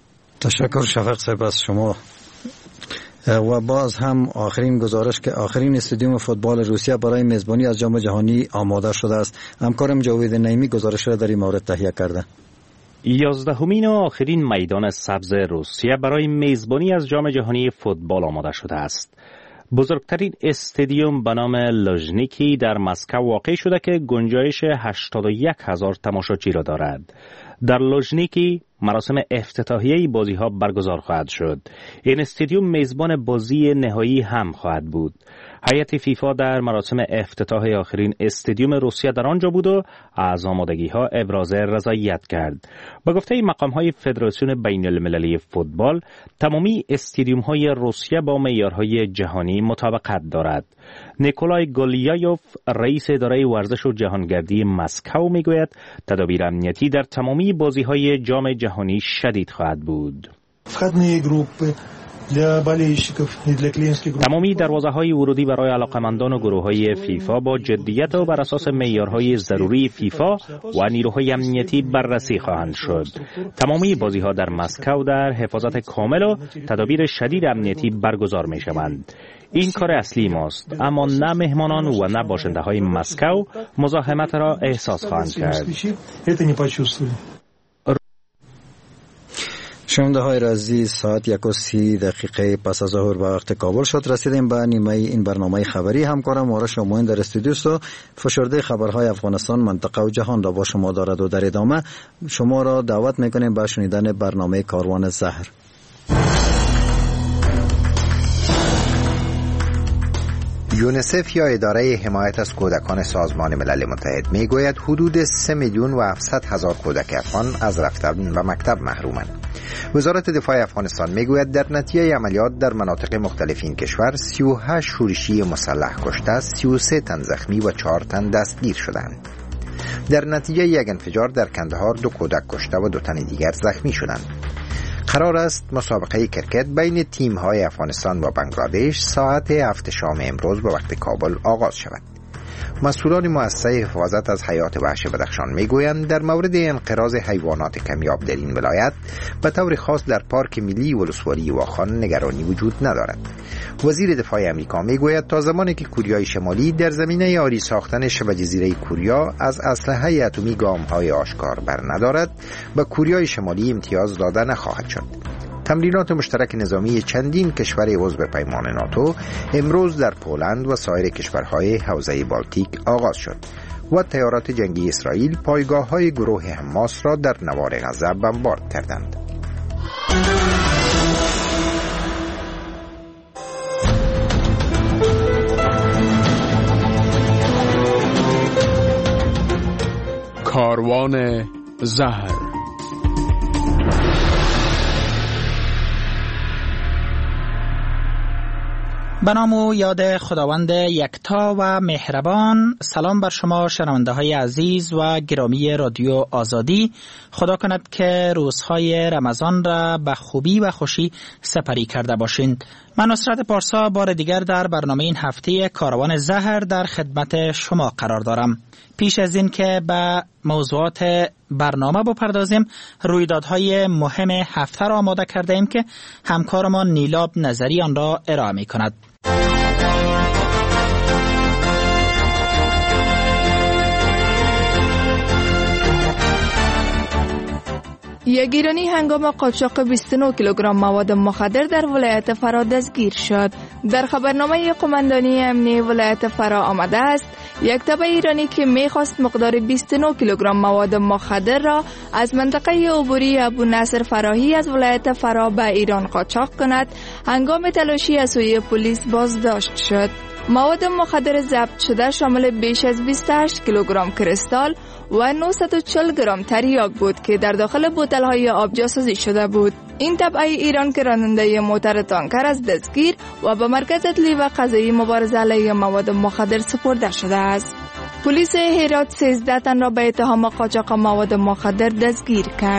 تشکر شفق صاحب از شما. و باز هم آخرین گزارش که آخرین استادیوم فوتبال روسیه برای میزبانی از جام جهانی آماده شده است. همکارم جاوید نعیمی گزارش را در این مورد تهیه کرده. 11مین و آخرین میدان سبز روسیه برای میزبانی از جام جهانی فوتبال آماده شده است. بزرگترین استادیوم به نام لوژنیکی در مسکو واقع شده که گنجایش 81,000 تماشاچی را دارد. در لوژنیکی مراسم افتتاحیه بازی‌ها برگزار خواهد شد. این استادیوم میزبان بازی نهایی هم خواهد بود. هیئت فیفا در مراسم افتتاح آخرین استادیوم روسیه در آنجا بود و از آمادگی‌ها ابراز رضایت کرد. با گفته مقام‌های فدراسیون بین‌المللی فوتبال، تمامی استادیوم‌های روسیه با معیارهای جهانی مطابقت دارد. نیکولای گولیایوف رئیس اداره ورزش و جهانگردی مسکو میگوید تدابیر امنیتی در تمامی بازی‌های جام جهانی شدید خواهد بود. تمامی دروازه‌های ورودی برای علاقمندان و گروه‌های فیفا با جدیت و بر اساس معیارهای ضروری فیفا و نیروهای امنیتی بررسی خواهند شد. تمامی بازی‌ها در مسکو در حفاظت کامل و تدابیر شدید امنیتی برگزار می‌شوند. این کار اصلی ماست، اما نه مهمانان و نه باشنده‌های مسکو مزاحمت را احساس خواهند کرد. شنونده های عزیز، ساعت 1:30 پس از ظهر به وقت کابل شد. رسیدیم به نیمه این برنامه خبری. همکارم آرش موین در استودیو است و فشرده خبرهای افغانستان، منطقه و جهان را با شما دارد و در ادامه شما را دعوت میکنیم به شنیدن برنامه کاروان زهر. یونیسف یا اداره حمایت از کودکان سازمان ملل متحد میگوید حدود 3,700,000 کودک افغان از رفتن به مکتب محرومند. وزارت دفاع افغانستان میگوید در نتیجه عملیات در مناطق مختلف این کشور 38 شورشی مسلح کشته، 33 تن زخمی و 4 تن دستگیر شدند. در نتیجه یک انفجار در کندهار 2 کودک کشته و 2 تن دیگر زخمی شدند. قرار است مسابقه کرکت بین تیم‌های افغانستان و بنگلادش ساعت 7 شام امروز به وقت کابل آغاز شود. مسئولان مؤسسه حفاظت از حیات وحش بدخشان میگویند در مورد انقراض حیوانات کمیاب در این ولایت به طور خاص در پارک ملی ولسوالی واخان نگرانی وجود ندارد. وزیر دفاع آمریکا میگوید تا زمانی که کوریای شمالی در زمینه عالی ساختن شبه جزیره کوریا از اسلحه اتمی گام‌های آشکار بر ندارد، به کوریای شمالی امتیاز داده نخواهد شد. تمرینات مشترک نظامی چندین کشور عضو پیمان ناتو امروز در پولند و سایر کشورهای حوزه بالتیک آغاز شد و تیارات جنگی اسرائیل پایگاه‌های گروه حماس را در نوار غزه بمبارد کردند. کاروان زهر. به نام و یاد خداوند یکتا و مهربان. سلام بر شما شنونده های عزیز و گرامی رادیو آزادی. خدا کند که روزهای رمضان را به خوبی و خوشی سپری کرده باشین. من نصرت پارسا بار دیگر در برنامه این هفته کاروان زهر در خدمت شما قرار دارم. پیش از این که به موضوعات برنامه بپردازیم، رویدادهای مهم هفته را آماده کرده ایم که همکارمان نیلاب نظری آن را ارائه می کند. یک ایرانی هنگام قاچاق 29 کیلوگرم مواد مخدر در ولایت فرا دستگیر شد. در خبرنامه قماندانی امنیه ولایت فرا آمده است یک تبع ایرانی که میخواست مقدار 29 کیلوگرم مواد مخدر را از منطقه عبوری ابو نصر فراهی از ولایت فرا به ایران قاچاق کند، هنگام تلاشی از سوی پلیس بازداشت شد. مواد مخدر ضبط شده شامل بیش از 28 کیلوگرم کریستال و 940 گرم تریاک بود که در داخل بوتل‌های آبجو سازی شده بود. این تبع ایران که راننده موتر تانکر از دستگیر و به مرکز عدلی و قضایی مبارزه علیه مواد مخدر سپرده شده است. پلیس هرات 13 تن را به اتهام قاچاق مواد مخدر دستگیر کرد.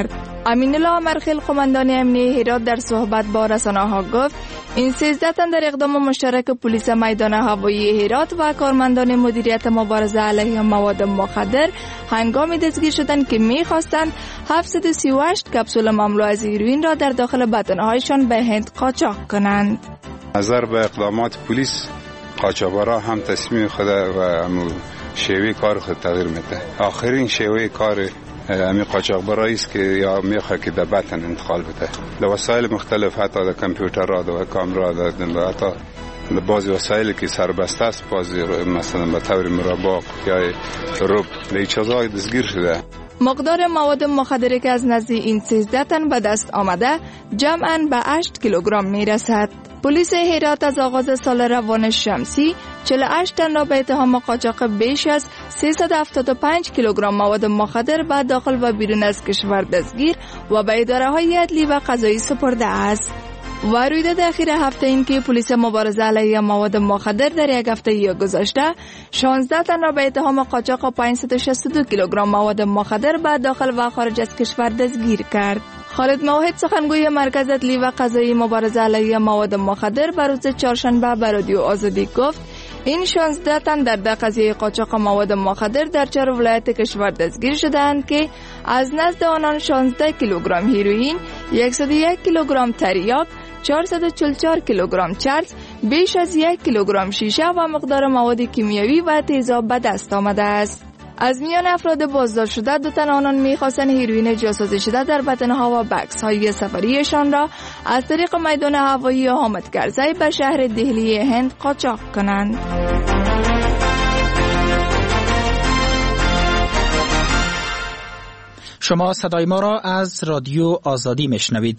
امین الله مرخیل قماندان امنیه هرات در صحبت با رسانه‌ها گفت این 13 تن در اقدام مشترک پلیس میدان هوایی هرات و کارمندان مدیریت مبارزه علیه مواد مخدر هنگام دستگیر شدند که می‌خواستند 738 کپسول مملو از هیروئین را در داخل بدنهایشان به هند قاچاق کنند. نظر به اقدامات پلیس، قاچاقبرا هم تصمیم خود و شیوه کار خود تغییر میده. آخرین شیوه کار امی قاچاقبرایی است که یا میخواد که در بطن انتقال بده. در وسایل مختلف، حتی در کامپیوتر را و کامرا در حتی بعضی وسایلی که سربسته است، بعضی مثلا به طور مربع یا روب به چیزای دستگیر شده. مقدار مواد مخدری که از نزد این 13 تن به دست آمده جمعاً به 8 کیلوگرم میرسد. پلیس هرات از آغاز سال روان شمسی 48 تن را به اتهام قاچاق بیش از 375 کیلوگرم مواد مخدر به داخل و بیرون از کشور دستگیر و به اداره‌های عدلی و قضایی سپرده است. و رویداد اخیر هفته این که پلیس مبارزه علیه مواد مخدر در یک هفته گذشته 16 تن را به اتهام قاچاق 562 کیلوگرم مواد مخدر به داخل و خارج از کشور دستگیر کرد. خالد موحد سخنگوی مرکز عدلی و قضایی مبارزه علیه مواد مخدر بر روز چهارشنبه به رادیو آزادی گفت این 16 تن در قضیه قاچاق مواد مخدر در 4 ولایت کشور دستگیر شدند که از نزد آنان 16 کیلوگرم هیروئین، 101 کیلوگرم تریاک، 444 کیلوگرم چرس، بیش از 1 کیلوگرم شیشه و مقدار مواد کیمیایی و تیزاب به دست آمده است. از میان افراد بازداشت شده 2 تن آنان می‌خواستند هیروئین جاسازی شده در بطن‌ها و بکس‌های سفریشان را از طریق میدان هوایی حامد کرزی به شهر دهلی هند قاچاق کنند. شما صدای ما را از رادیو آزادی میشنوید.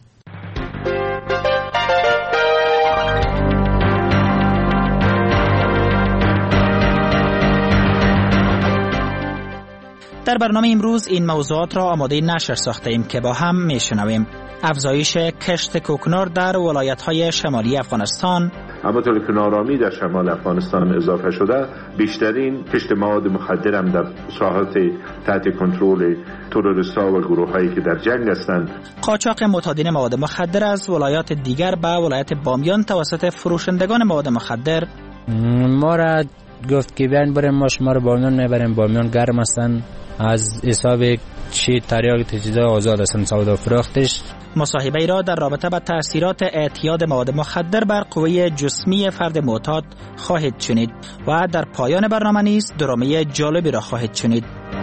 در برنامه امروز این موضوعات را آماده نشر ساخته ایم که با هم میشنویم. افزایش کشت کوکنار در ولایت‌های شمالی افغانستان، همانطور که نارامی در شمال افغانستان اضافه شده، بیشترین کشت مواد مخدر هم در ساحات تحت کنترل تروریست‌ها و گروه‌هایی که در جنگ هستند. قاچاق معتادین مواد مخدر از ولایات دیگر به ولایت بامیان توسط فروشندگان مواد مخدر. ما را گفت که بیاین بریم، ما شما رو بامیان میبریم. بامیان گرم هستن، از حساب چی تریاک تجزیه آزاد هستن سودا فروختش. مصاحبه ای را در رابطه با تأثیرات اعتیاد مواد مخدر بر قوه جسمی فرد معتاد خواهید شنید و در پایان برنامه نیز درامه جالبی را خواهید شنید.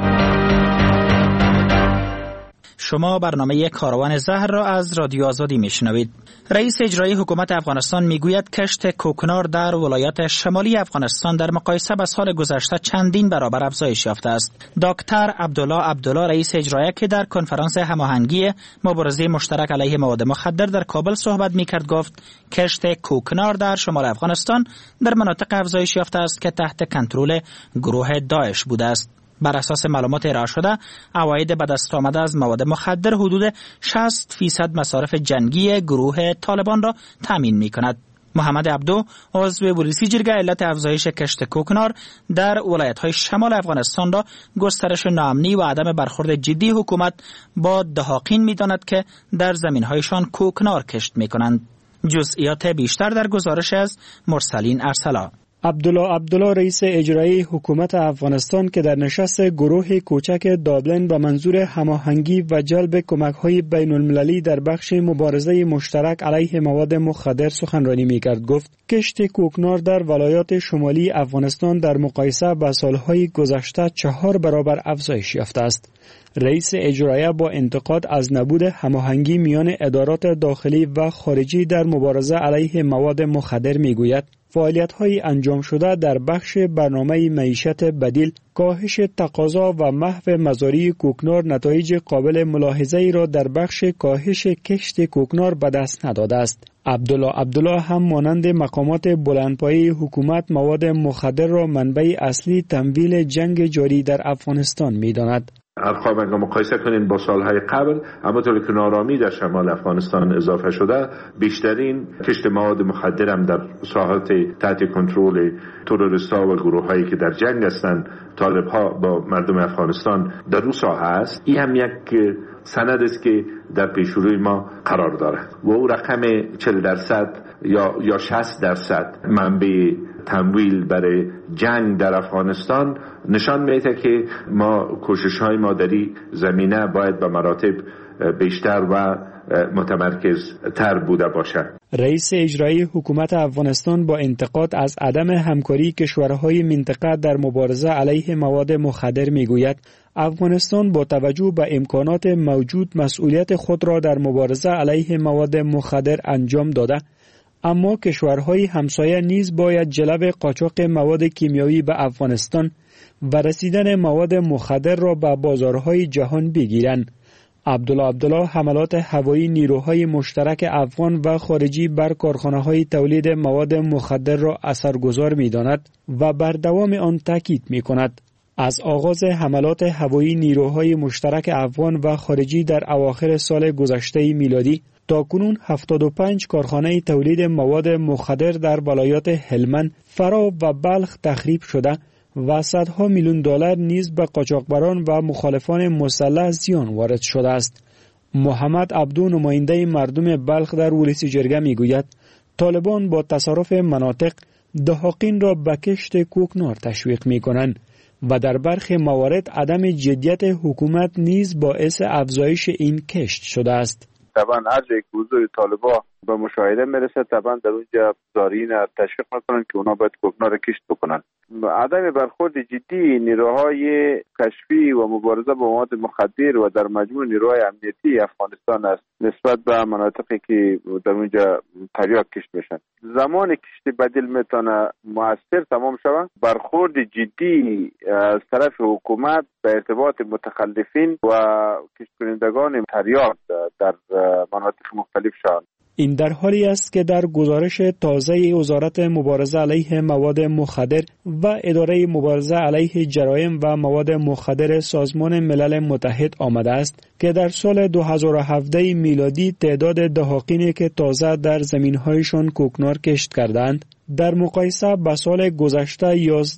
شما برنامه کاروان زهر را از رادیو آزادی میشنوید. رئیس اجرایی حکومت افغانستان میگوید کشت کوکنار در ولایت شمالی افغانستان در مقایسه با سال گذشته چندین برابر افزایش یافته است. دکتر عبدالله رئیس اجرایی که در کنفرانس هماهنگی مبارزه مشترک علیه مواد مخدر در کابل صحبت میکرد گفت کشت کوکنار در شمال افغانستان در مناطق افزایش یافته است که تحت کنترل گروه داعش بوده است. بر اساس معلومات ارائه شده، عواید به دست آمده از مواد مخدر حدود 60% مصارف جنگی گروه طالبان را تامین می‌کند. محمد عبدو، عضو پلیسی جرگه علت افزایش کشت کوکنار در ولایت‌های شمال افغانستان را گسترش ناامنی و عدم برخورد جدی حکومت با دهاقین می‌داند که در زمین‌هایشان کوکنار کشت می‌کنند. جزئیات بیشتر در گزارش از مرسلین ارسلا. عبدالله رئیس اجرایی حکومت افغانستان که در نشست گروه کوچک دابلن به منظور هماهنگی و جلب کمک‌های بین‌المللی در بخش مبارزه مشترک علیه مواد مخدر سخنرانی می‌کرد گفت کشت کوکنار در ولایات شمالی افغانستان در مقایسه با سال‌های گذشته 4 برابر افزایش یافته است. رئیس اجرایی با انتقاد از نبود هماهنگی میان ادارات داخلی و خارجی در مبارزه علیه مواد مخدر میگوید فعالیت‌های انجام شده در بخش برنامه معیشت بدیل، کاهش تقاضا و محو مزارع کوکنار نتایج قابل ملاحظه‌ای را در بخش کاهش کشت کوکنار به دست نداده است. عبدالله هم مانند مقامات بلندپایه حکومت مواد مخدر را منبع اصلی تمویل جنگ جاری در افغانستان می‌داند. ارقام اگر مقایسه کنین با سالهای قبل، همونطور که نارامی در شمال افغانستان اضافه شده، بیشترین کشت مواد مخدر هم در ساحات تحت کنترل تروریست‌ها و گروه‌هایی که در جنگ هستند، طالب‌ها با مردم افغانستان، در اون ساحه است. این هم یک سند است که در پیشروی ما قرار دارد و او رقم 40% یا 60% منبع تمویل برای جنگ در افغانستان نشان میده که ما کوشش‌های ما در این زمینه باید به مراتب بیشتر و متمرکز تر بوده باشد. رئیس اجرایی حکومت افغانستان با انتقاد از عدم همکاری کشورهای منطقه در مبارزه علیه مواد مخدر میگوید افغانستان با توجه به امکانات موجود مسئولیت خود را در مبارزه علیه مواد مخدر انجام داده، اما کشورهای همسایه نیز باید جلب قاچاق مواد کیمیایی به افغانستان و رسیدن مواد مخدر را به بازارهای جهان بگیرند. عبدالله حملات هوایی نیروهای مشترک افغان و خارجی بر کارخانه‌های تولید مواد مخدر را اثرگذار می‌داند و بر دوام آن تاکید می‌کند. از آغاز حملات هوایی نیروهای مشترک افغان و خارجی در اواخر سال گذشته میلادی تاکنون 75 کارخانه تولید مواد مخدر در ولایات هلمند، فرا و بلخ تخریب شده و صدها میلیون دلار نیز به قاچاقبران و مخالفان مسلح زیان وارد شده است. محمد عبدو نماینده مردم بلخ در ولسی جرگه میگوید طالبان با تصرف مناطق دهاقین را به کشت کوکنار تشویق میکنند و در برخی موارد عدم جدیت حکومت نیز باعث افزایش این کشت شده است. طبعا هر جایی که حضور طالبا به مشاهده میرسه، طبعا در اونجا زارین تشویق میکنن که اونا باید کوکنار کشت بکنن. عدم برخورد جدی نیروهای کشفی و مبارزه با مواد مخدر و در مجموع نیروهای امنیتی افغانستان است نسبت به مناطقی که در اونجا تریاک کشت میشن. زمان کشت بدیل میتونه موثر تمام شود. برخورد جدی از طرف حکومت به ارتباط متخلفین و کشت کنندگان تریاک در مناطق مختلف شد. این در حالی است که در گزارش تازه وزارت مبارزه علیه مواد مخدر و اداره مبارزه علیه جرایم و مواد مخدر سازمان ملل متحد آمده است که در سال 2017 میلادی تعداد دهاقینی که تازه در زمین‌هایشان کوکنار کشت کردند در مقایسه با سال گذشته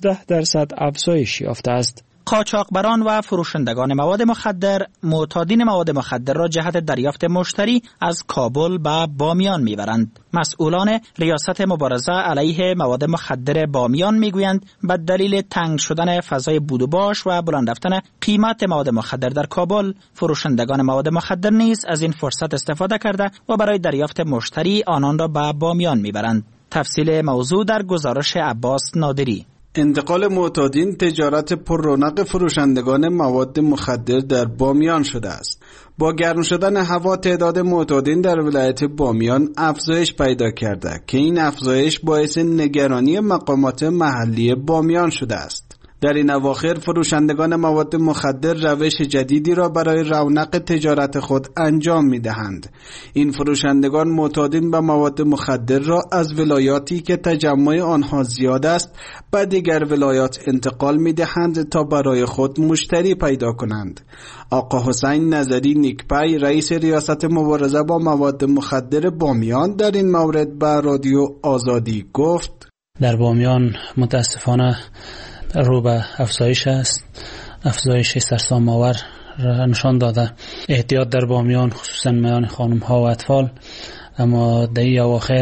11% افزایش یافته است. قاچاقبران و فروشندگان مواد مخدر معتادین مواد مخدر را جهت دریافت مشتری از کابل به بامیان میبرند. مسئولان ریاست مبارزه علیه مواد مخدر بامیان میگویند به دلیل تنگ شدن فضای بود و باش و بلند رفتن قیمت مواد مخدر در کابل، فروشندگان مواد مخدر نیز از این فرصت استفاده کرده و برای دریافت مشتری آنان را به بامیان میبرند. تفصیل موضوع در گزارش عباس نادری. انتقال معتادین تجارت پر رونق فروشندگان مواد مخدر در بامیان شده است. با گرم شدن هوا تعداد معتادین در ولایت بامیان افزایش پیدا کرده که این افزایش باعث نگرانی مقامات محلی بامیان شده است. در این اواخر فروشندگان مواد مخدر روش جدیدی را برای رونق تجارت خود انجام می دهند. این فروشندگان معتادین به مواد مخدر را از ولایاتی که تجمع آنها زیاد است به دیگر ولایات انتقال می دهند تا برای خود مشتری پیدا کنند. آقا حسین نظری نیکپی رئیس ریاست مبارزه با مواد مخدر بامیان در این مورد به رادیو آزادی گفت: در بامیان متاسفانه رو به افزایش است، افزایش سرسام‌آور را نشان داده. احتیاط در بامیان خصوصا میان خانم ها و اطفال، اما در این اواخر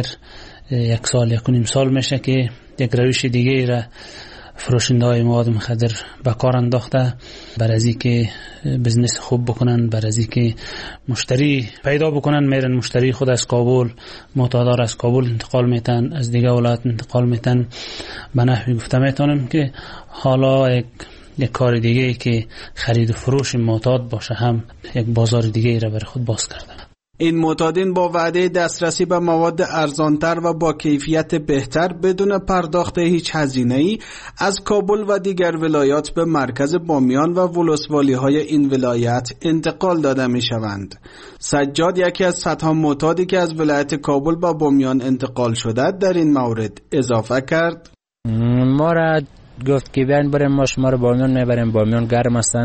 1.5 سال میشه که یک روش دیگه را فروشنده های مواد مخدر به کار انداخته، برای از اینکه بزنس خوب بکنن، برای از اینکه مشتری پیدا بکنن، میرن مشتری خود از کابل، معتادار از کابل انتقال میتن، از دیگه ولایت انتقال میتن. به نحوی گفته میتونم که حالا یک کار دیگه که خرید و فروش معتاد باشه هم یک بازار دیگه را برای خود باز کردن. این معتادین با وعده دسترسی به مواد ارزانتر و با کیفیت بهتر بدون پرداخت هیچ هزینه‌ای از کابل و دیگر ولایات به مرکز بامیان و ولسوالی‌های این ولایت انتقال داده می‌شوند. سجاد یکی از صدها معتادی که از ولایت کابل به بامیان انتقال شده در این مورد اضافه کرد: ما را گفت که بیاین بریم، ما شما رو بامیان میبریم، بامیان گرم هستن،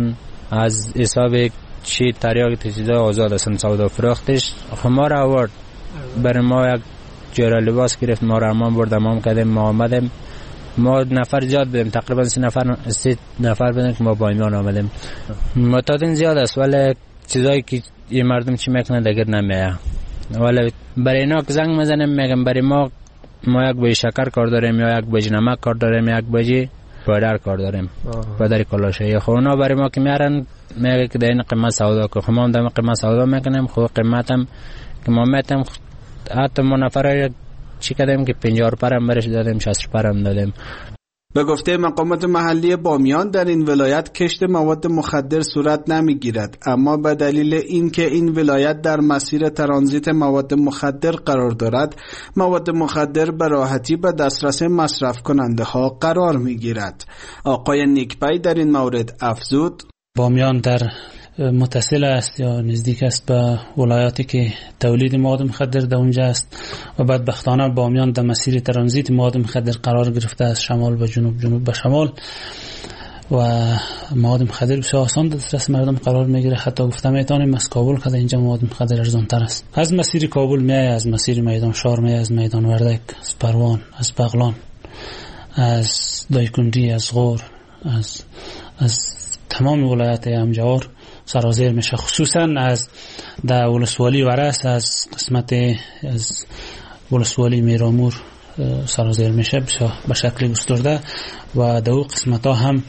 از حساب چی تریاک تجهیزات آزاد هستن سودا فروختش خمار آورد برای ما یک جور لباس گرفت ما را امان برد امام کردیم ما آمدیم ما نفر زیاد بودیم تقریبا 3 نفر بودیم که ما با ایمان آمدیم معتادین زیاد است ولی چیزایی که این مردم چی میکنن دیگر نمیه ولی برای اینا که زنگ میزنیم میگم برای ما یک بوی شکر کار داریم یا یک بوی نمک کار داریم یک بوی پودر کار داریم پودر کلاشه‌ای خب اونا برای ما که میارن میگه که در این قیمت سودا که خب ما هم قیمت سودا میکنیم خب قیمت هم که ما میتیم حتی ما نفر چی کردیم که 50 پرم برش دادیم 60 پرم دادیم. به گفته مقامات محلی بامیان در این ولایت کشت مواد مخدر صورت نمیگیرد اما به دلیل اینکه این ولایت در مسیر ترانزیت مواد مخدر قرار دارد مواد مخدر به راحتی به دسترس مصرف کننده ها قرار میگیرد. آقای نیکپی در این مورد افزود بامیان در متصل است یا نزدیک است به ولایاتی که تولید مواد مخدر در اونجا است و بدبختانه بامیان در مسیر ترانزیت مواد مخدر قرار گرفته است شمال به جنوب جنوب به شمال و مواد مخدر بسیار آسان در دسترس مردم قرار میگیره حتی گفته میتونیم از کابل که اینجا مواد مخدر ارزان تر است از مسیر کابل میای از مسیر میدان شهر میای از میدان وردک از پروان از بغلان از دایکنډي از غور از تمام ولایت امجار سرازیر میشه خصوصا از در ولسوالی ورس از قسمت از ولسوالی میرامور سرازیر میشه به شکل گسترده و در اون قسمت ها هم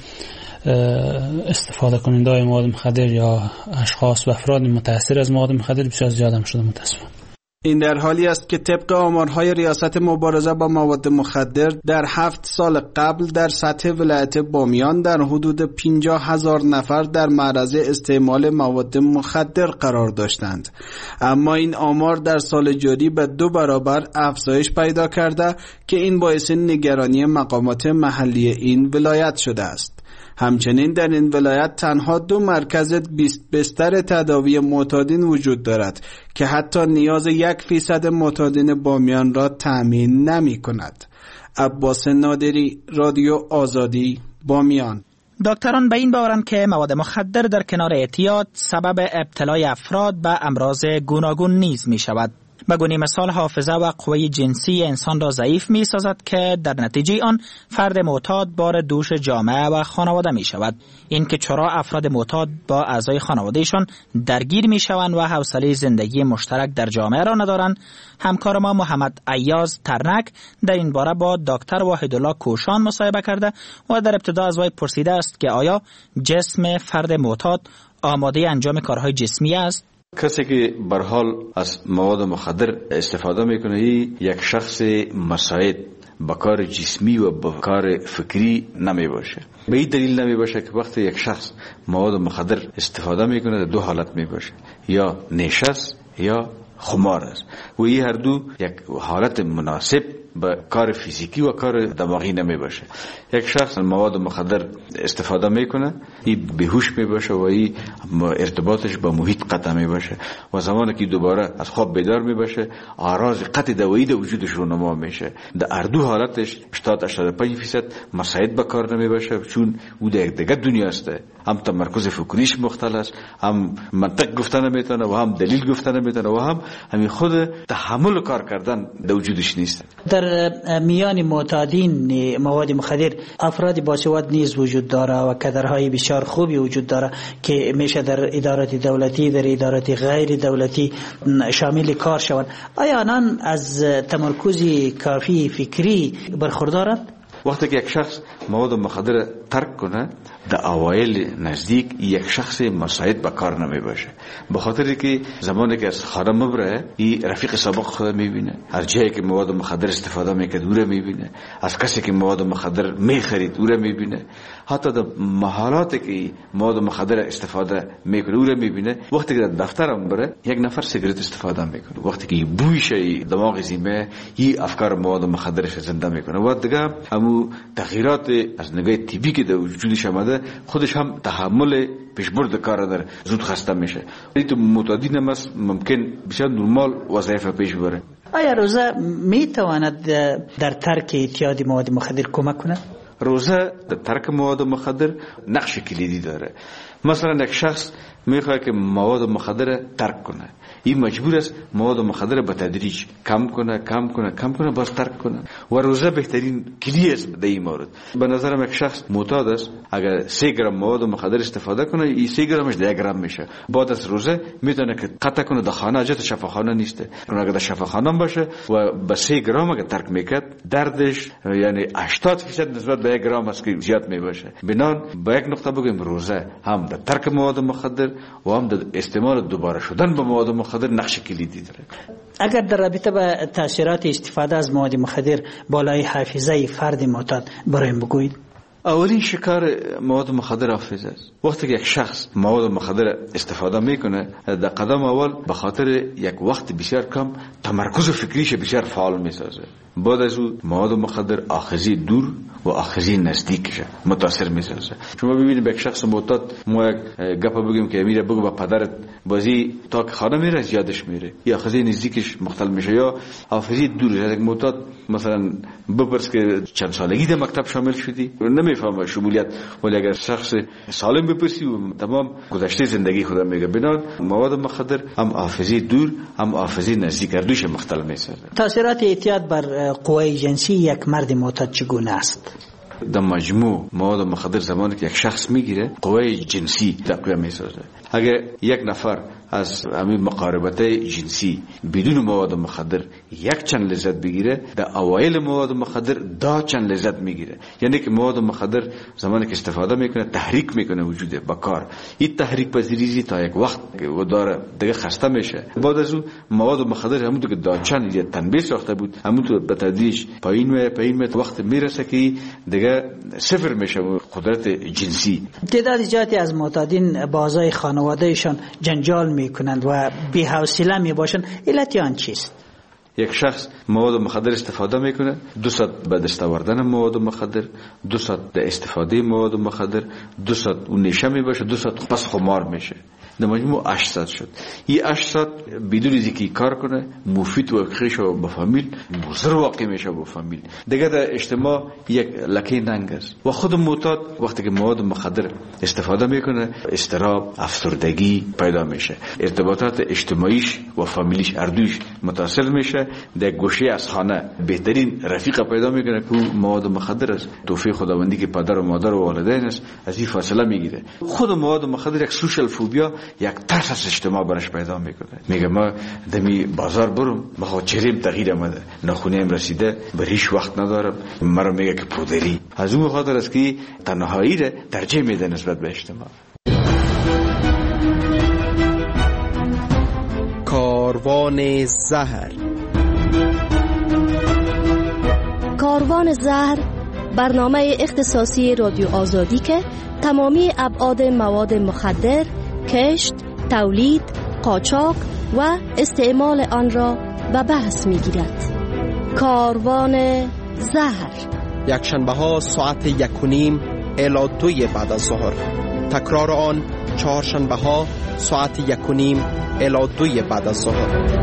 استفاده کننده های مواد مخدر یا اشخاص و افراد متاثر از مواد مخدر بسیار زیاد هم شده متاسفانه. این در حالی است که طبق آمارهای ریاست مبارزه با مواد مخدر در 7 سال قبل در سطح ولایت بامیان در حدود 50,000 نفر در معرض استعمال مواد مخدر قرار داشتند اما این آمار در سال جاری به 2 برابر افزایش پیدا کرده که این باعث نگرانی مقامات محلی این ولایت شده است. همچنین در این ولایت تنها 2 مرکز 20 بستر تداوی معتادین وجود دارد که حتی نیاز 1% معتادین بامیان را تأمین نمی کند. عباس نادری، رادیو آزادی، بامیان. دکتران به این باورند که مواد مخدر در کنار اعتیاد سبب ابتلای افراد به امراض گوناگون نیز می شود. بگونی مثال حافظه و قوه جنسی انسان را ضعیف می سازد که در نتیجه آن فرد معتاد بار دوش جامعه و خانواده می شود. این که چرا افراد معتاد با اعضای خانوادهشان درگیر می شوند و حوصله زندگی مشترک در جامعه را ندارند. همکار ما محمد عیاض ترنک در این باره با دکتر وحیدالله کوشان مصاحبه کرده و در ابتدا از وی پرسیده است که آیا جسم فرد معتاد آماده انجام کارهای جسمی است؟ کسی که به حال از مواد مخدر استفاده میکنه یک شخص مساعد با کار جسمی و با کار فکری نمی باشه. به این دلیل نمی باشه که وقتی یک شخص مواد مخدر استفاده میکنه در 2 حالت می باشه، یا نشست یا خمار است و این هر دو یک حالت مناسب به کار فیزیکی و کار دماغی نمی باشه. یک شخص مواد مخدر استفاده میکنه این بیهوش می باشه و این ارتباطش با محیط قطع می باشه و زمانی که دوباره از خواب بیدار می باشه آراز قطع دوایی در وجودش رونما میشه. در هر دو حالتش 80-85% مساعد به کار نمی باشه چون او در یک دیگه دنیا است. هم تمرکز فکریش مختل است، هم منطق گفتن نمیتونه و هم دلیل گفتن نمیتونه و هم همین خود تحمل کار کردن در وجودش نیست. در میان معتادین مواد مخدر افراد باسواد نیز وجود داره و کادرهای بسیار خوبی وجود داره که میشه در ادارات دولتی در ادارات غیر دولتی شامل کار شوند. آیا آنان از تمرکز کافی فکری برخوردارند؟ وقتی که یک شخص مواد مخدر ترک کنه در اوایل نزدیک یک شخص مساعد به کار نمی باشه، به خاطر که زمانی که از خانه مبره این رفیق سابق خود میبینه، از جایی که مواد مخدر استفاده میکرد او را میبینه، از کسی که مواد مخدر میخرید او را میبینه، حتی در محالاتی که مواد مخدر استفاده میکنه او را میبینه. وقتی که در دفتر مبره یک نفر سیگارت استفاده میکنه، وقتی که بویش دماغ زیمه این افکار مواد مخدر زنده میکنه و دیگه همو تغییرات از نگاه طبی که در وجودش آمده خودش هم تحمل پیشبرد کار در زود خسته میشه. این تو معتادین هم ممکن بسیار نرمال وظایف پیش بره. آیا روزه میتواند در ترک اعتیاد مواد مخدر کمک کند؟ روزه در ترک مواد مخدر نقش کلیدی داره. مثلا یک شخص میخواد که مواد مخدر ترک کنه، این مجبور است مواد مخدر به تدریج کم کنه باز ترک کنه و روزه بهترین کلی است در این مورد. به نظرم یک شخص معتاد است اگر 3 گرم مواد مخدر استفاده کنه، این 3 گرمش 10 گرم میشه، بعد از روزه میتونه که قطع کنه در خانه، اجازه شفاخانه نیسته، اگر در شفاخانه باشه و به 3 گرم اگر ترک میکرد دردش یعنی 80% نسبت به 1 گرم است که زیاد میباشه. بنان با یک نقطه بگیم روزه هم در ترک مواد مخدر و هم در استعمال دوباره شدن به مواد مخدر نقش کلیدی داره. اگر در رابطه با تاثیرات استفاده از مواد مخدر بالای حافظه فرد معتاد برایم بگویید. اولین شکار مواد مخدر حافظه است. وقتی که یک شخص مواد مخدر استفاده میکنه در قدم اول به خاطر یک وقت بسیار کم تمرکز فکریش بسیار فعال میسازه، بعد از او مواد مخدر آخذی دور و آخذی نزدیکش متاثر میسازه. شما ببینید یک شخص معتاد ما یک گپ بگیم که میره بگو با پدرت بازی تا که خانه میره یادش میره، یا آخذی نزدیکش مختل میشه یا آخذی دور. یک معتاد مثلا بپرس که چند سالگی در مکتب شامل شدی نمیفهمه شمولیت، ولی اگر شخص سالم بپرسی و تمام گذشته زندگی خود میگه. بنان مواد مخدر هم آخذی دور هم آخذی نزدیک هر دوش مختل میسازه. تاثیرات اعتیاد بر قوای جنسی یک مرد معتاد چگونه است؟ در مجموع مواد مخدر زمانی که یک شخص میگیره قوای جنسی تقویت میسازه. اگر یک نفر از همین مقاربت جنسی بدون مواد مخدر یک چند لذت بگیره، در اوایل مواد مخدر دا چند لذت میگیره. یعنی که مواد مخدر زمانی که استفاده میکنه تحریک میکنه وجود بکار، این تحریک پذیری تا یک وقت و داره دیگه خسته میشه. بعد از اون مواد مخدر همونطور که دا چند یا تنبیه ساخته بود همونطور به تدریج پایین میاد وقت میرسه که دیگه صفر میشه قدرت جنسی. تعداد زیادی از معتادین با اعضای خانوادهشان جنجال میکنند و بی‌حوصله میباشند. علت آن چیست؟ یک شخص مواد مخدر استفاده میکنه، 2 ساعت به دست آوردن مواد مخدر، 2 ساعت در استفاده مواد مخدر، 2 ساعت اون نشه میباشه، 2 ساعت پس خمار میشه. در مجموع 8 ساعت شد. این 8 ساعت بدون اینکه کار کنه مفید و خیش و با فامیل مضر واقع میشه با فامیل. دیگه در اجتماع یک لکه ننگ است. و خود معتاد وقتی که مواد مخدر استفاده میکنه اضطراب، افسردگی پیدا میشه، ارتباطات اجتماعیش و فامیلیش اردوش متاثر میشه. در گوشه از خانه بهترین رفیق پیدا میکنه که مواد مخدر است. توفیق خداوندی که پدر و مادر و والدین است از این فاصله میگیره. خود مواد مخدر یک سوشال فوبیا، یک ترس از اجتماع برش پیدا میکنه. میگه ما دمی بازار برم ما چهرم تغییر آمده، ناخونیم رسیده، بریش وقت ندارم، مرا میگه که پودری. از اون خاطر است که تنهایی را ترجیح میده نسبت به اجتماع. کاروان زهر. کاروان زهر برنامه اختصاصی رادیو آزادی که تمامی ابعاد مواد مخدر، کشت، تولید، قاچاق و استعمال آن را به بحث می‌گیرد. کاروان زهر یکشنبه ها ساعت 1:30 الی 2 بعد از ظهر. تکرار آن چهارشنبه ها ساعت 1:30 الی 2 بعد از ظهر.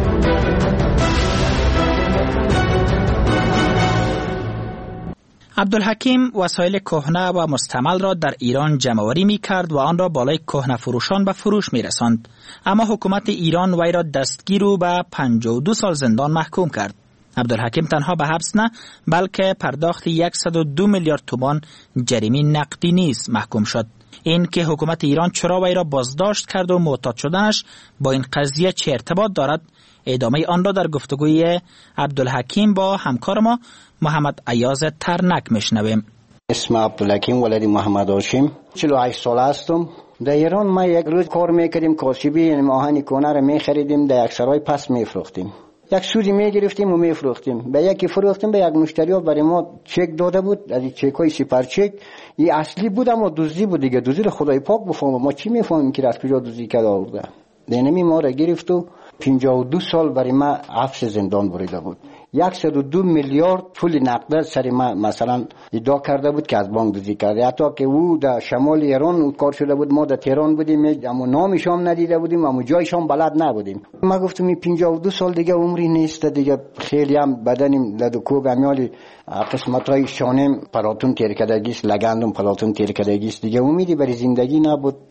عبدالحکیم وسایل کهنه و مستعمل را در ایران جمع‌آوری می‌کرد و آن را بالای کهنه فروشان به فروش می‌رساند. اما حکومت ایران وی را دستگیر و به 52 سال زندان محکوم کرد. عبدالحکیم تنها به حبس نه بلکه پرداخت 102 میلیارد تومان جریمه نقدی نیز محکوم شد. این که حکومت ایران چرا وی را بازداشت کرد و معتاد شدنش با این قضیه چه ارتباط دارد، ادامه آن را در گفتگوی عبدالحکیم با همکار ما محمد عیاض ترنک میشنویم. اسم عبدالحکیم ولدی محمد هاشم، 48 ساله هستم. در ایران ما یک روز کار میکردیم، کاسبی آهن کهنه را میخریدیم، در یک سرای پس میفروختیم، یک سودی میگرفتیم و میفروختیم. به یکی فروختیم، به یک مشتری ها برای ما چک داده بود، از این چک های سپر چک این اصلی بود اما دزدی بود دیگه. دزدی خدای پاک بفهمه، ما چی میفهمیم که از کجا دزدی کرده آورده. دینمی ما را گرفت و 52 سال برای ما حبس زندان بریده بود. 102 میلیارد پول نقد سر ما مثلا ادعا کرده بود که از بانک دزدی کرده. حتی که او در شمال ایران کار شده بود، ما در تهران بودیم اما نامش هم ندیده بودیم، اما جایش هم بلد نبودیم. ما گفتم 52 سال دیگه عمری نیست دیگه، خیلی هم بدنیم لدوکوب امیالی قسمت‌های شانم پلاتون تیر کردگیست، لگندم پلاتون تیر کردگیست دیگه، امیدی برای زندگی نبود.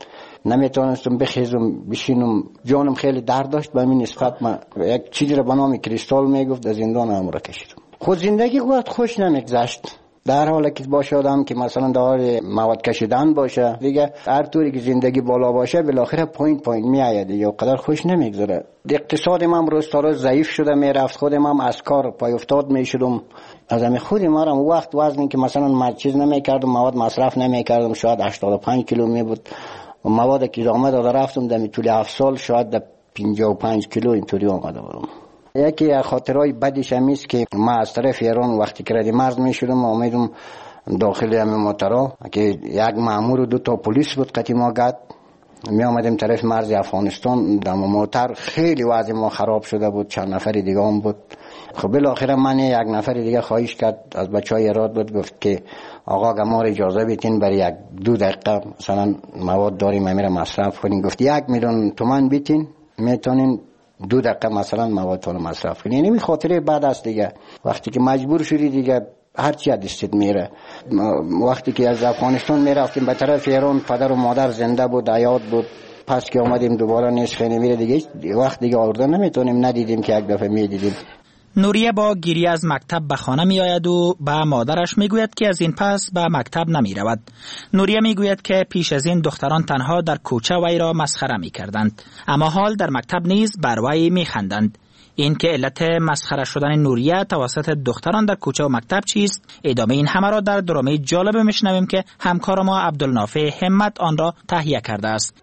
نمیتونستم بخیزم بشینم، جانم خیلی درد داشت. به همین نسبت من یک چیزی را به نام کریستال میگفت از زندان امورا کشیدم. خود زندگی وقت خوش نمیگذشت. در حالی که باشه آدم که مثلا دار مواد کشیدن باشه دیگه، هر طوری که زندگی بالا باشه بالاخره پوینت میآید یا قدر خوش نمیگذره. اقتصاد من روز تا روز ضعیف شده میرفت، خودم هم از کار پای افتاد میشدم. از همین خودم هم وقت وزنی که مثلا من چیز نمیکردم، مواد مصرف نمیکردم، شاید 85 کیلو می بود. مواد که آمد داده رفتم در طول 7 سال شاید 55 کیلو اینطوری آمده بودم. یکی خاطرهای بدیش همیست که ما از طرف ایران وقتی که رد مرز می شدم آمدم داخل همین موترها که یک مأمور و 2 تا پلیس بود قطعی ما گد می آمدیم طرف مرز افغانستان. در موتر خیلی وضع ما خراب شده بود، چند نفر دیگه هم بود. خب بالاخره من یک نفر دیگه خواهش کرد از بچهای ایراد بود، گفت که آقا ما را اجازه بیتین برای 1-2 دقیقه مثلا مواد داریم میره مصرف کنین. گفت 1 میلیون تومان بیتین میتونین 2 دقیقه مثلا موادتون مصرف کنین. یعنی خاطره بعد است دیگه، وقتی که مجبور شدی دیگه هر چی دستت میره. وقتی که از افغانستان میرفتیم به طرف ایران پدر و مادر زنده بود، حیات بود. پس که اومدیم دوباره نیست خیلی میره دیگه، وقت دیگه آورده نمیتونیم، ندیدیم که یک دفعه میدیدیم. نوریه با گیری از مکتب به خانه می آید و به مادرش می گوید که از این پس به مکتب نمی رود. نوریه می گوید که پیش از این دختران تنها در کوچه وی را مسخره می کردند، اما حال در مکتب نیز بر وی می خندند. این که علت مسخره شدن نوریه توسط دختران در کوچه و مکتب چیست؟ ادامه این همه را در درامه جالب میشنویم که همکار ما عبدالنافع همت آن را تهیه کرده است.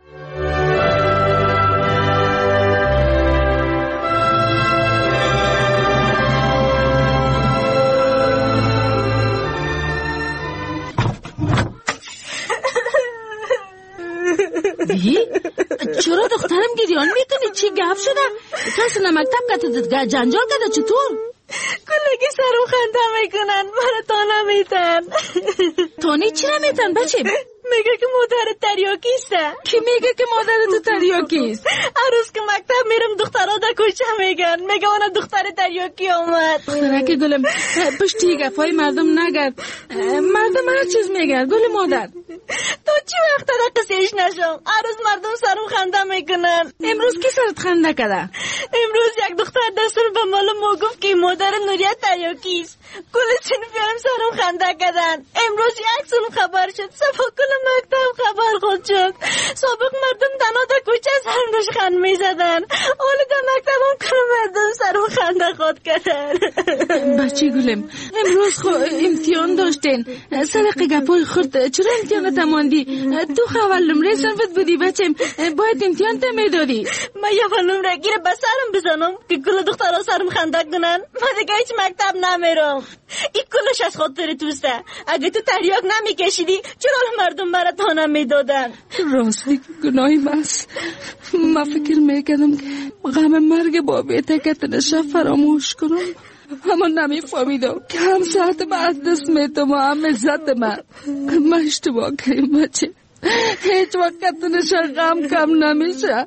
چرا دخترم گریان میکنی؟ چی گفت شده؟ کسی نمکتب که جنجال کرده؟ چطور؟ کلگی سرم خنده میکنن، مرا تا نمیتن. تانی چی نمیتن بچه؟ میگه که مادر تریاکیسته. کی میگه که مادر تو تریاکیست؟ هر روز که مکتب میرم دخترها در کوچه میگن، میگه اون دختر تریاکی آمد. خرک گلم پشتی گفای مردم نگرد، مردم هر چیز میگن. گل مادر تو چی وقت در قصیش نشم؟ هر روز مردم سرم خنده میکنن. امروز کی سرت خنده کرده؟ امروز یک دختر دستور به مال ما گفت که مادر نوریه تریاکیست. کل صنفی هم سرم خنده کردن. امروز یک سال خبر شد، صفا کل مکتب خبر خود شد. سابق مردم تنها در کوچه سرم داشت خند میزدن، حالا در مکتب هم کل مردم سرم خنده خود کردن. بچه گلم امروز امتحان داشتین، سرق گپای خورد چرا امتحان تماندی؟ تو اول نمره صنفت بودی بچم، باید امتحان تمیدادی. من اول نمره گیره به سرم بزنم که کل دخترها سرم خنده کنن؟ من دیگه هیچ مکتب نمیرم. این کلش از خاطر توسته. اگه تو تریاک نمیکشیدی چرا مردم مرا تا نمیدادن؟ راستی گناهی بس. من فکر میکردم که غم مرگ بابیته که تنشه فراموش کنم، اما نمیفهمیدم که هم ساعت بعد دست میتم و هم عزت من اشتباه کردم بچه. هیچ وقت تنشه غم کم نمیشه.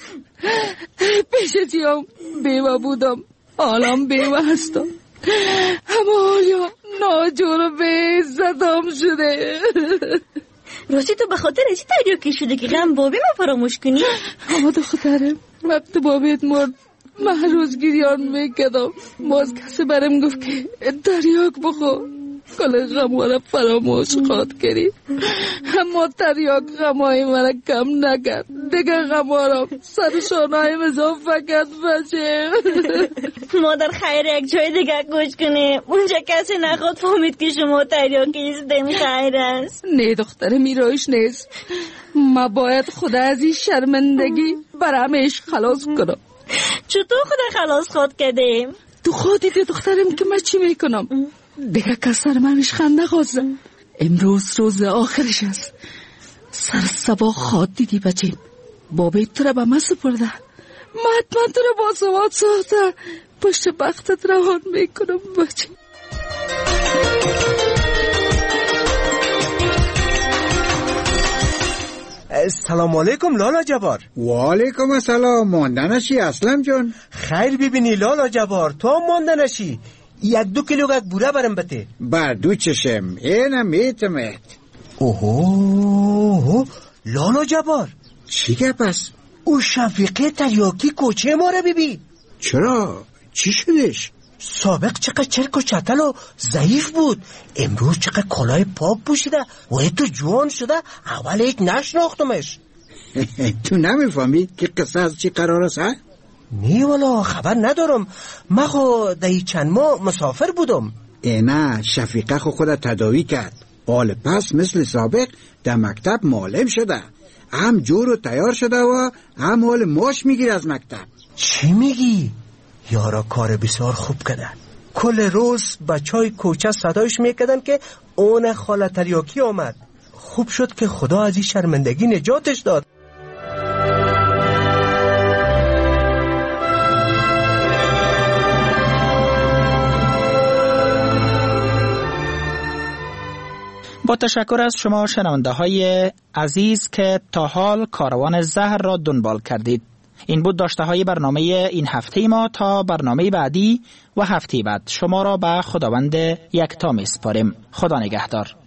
پیش تیم بیوه بودم، حالم بیوه هستم، اما حالا ناجور و به عزتم شده. راستی تو به خاطر ایچی تریاکی شده که غم بابی ما فراموش کنی؟ اما دخترم وقت بابیت مرد من هر روز گریان میکردم، باز کسی برم گفت که تریاک بخور، کل غم را فراموش خواهد کردی. اما تریاک غمای مرا کم نکرد، دیگه غما را سر شانهایم اضافه کرد بچه. مادر خیر یک جای دیگه گوش کنه، اونجا کسی نخواد فهمید که شما تریاکیستیم. خیر است. نه دخترم ایرایش نیست، ما باید خدا از این شرمندگی برامش خلاص کنم. چطور خدا خلاص خود کردیم؟ تو خودی دخترم که من چی میکنم؟ دیگه کسر منش خنده خوزه. امروز روز آخرش است. سر سبا خواد دیدی بچه، بابی تو را به من سپرده، من حتما تو را با سواد ساخته پشت بختت روان میکنم بچه. سلام علیکم لالا جبار. و علیکم السلام. ماندنشی اسلم جان؟ خیر ببینی لالا جبار، تو هم ماندنشی. 1-2 کیلو گک بوره برم بته. بر دو چشم اینم میتمت. اوه لالا جبار، چی گپ است؟ او شفیقه تریاکی کوچه ما رو ببین. چرا؟ چی شدش؟ سابق چقدر چرک و چتل و ضعیف بود، امروز چقدر کلاه پاک پوشیده و تو جوان شده. اول هیچ نشناختمش. تو نمیفهمی که قصه از چی قرار است؟ نی والا خبر ندارم. من خو دهی چند ماه مسافر بودم. نه، شفیقه خود تداوی کرد. حال پس مثل سابق در مکتب معلم شده، هم جور و تیار شده و هم حال ماش میگیر از مکتب. چی میگی؟ یارا کار بسیار خوب کرده. کل روز بچهای کوچه صدایش میکردن که اون خاله تریاکی آمد. خوب شد که خدا از این شرمندگی نجاتش داد. با تشکر از شما شنونده های عزیز که تا حال کاروان زهر را دنبال کردید. این بود داشته های برنامه این هفته ما. تا برنامه بعدی و هفته بعد شما را به خداوند یکتا میسپاریم. خدا نگهدار.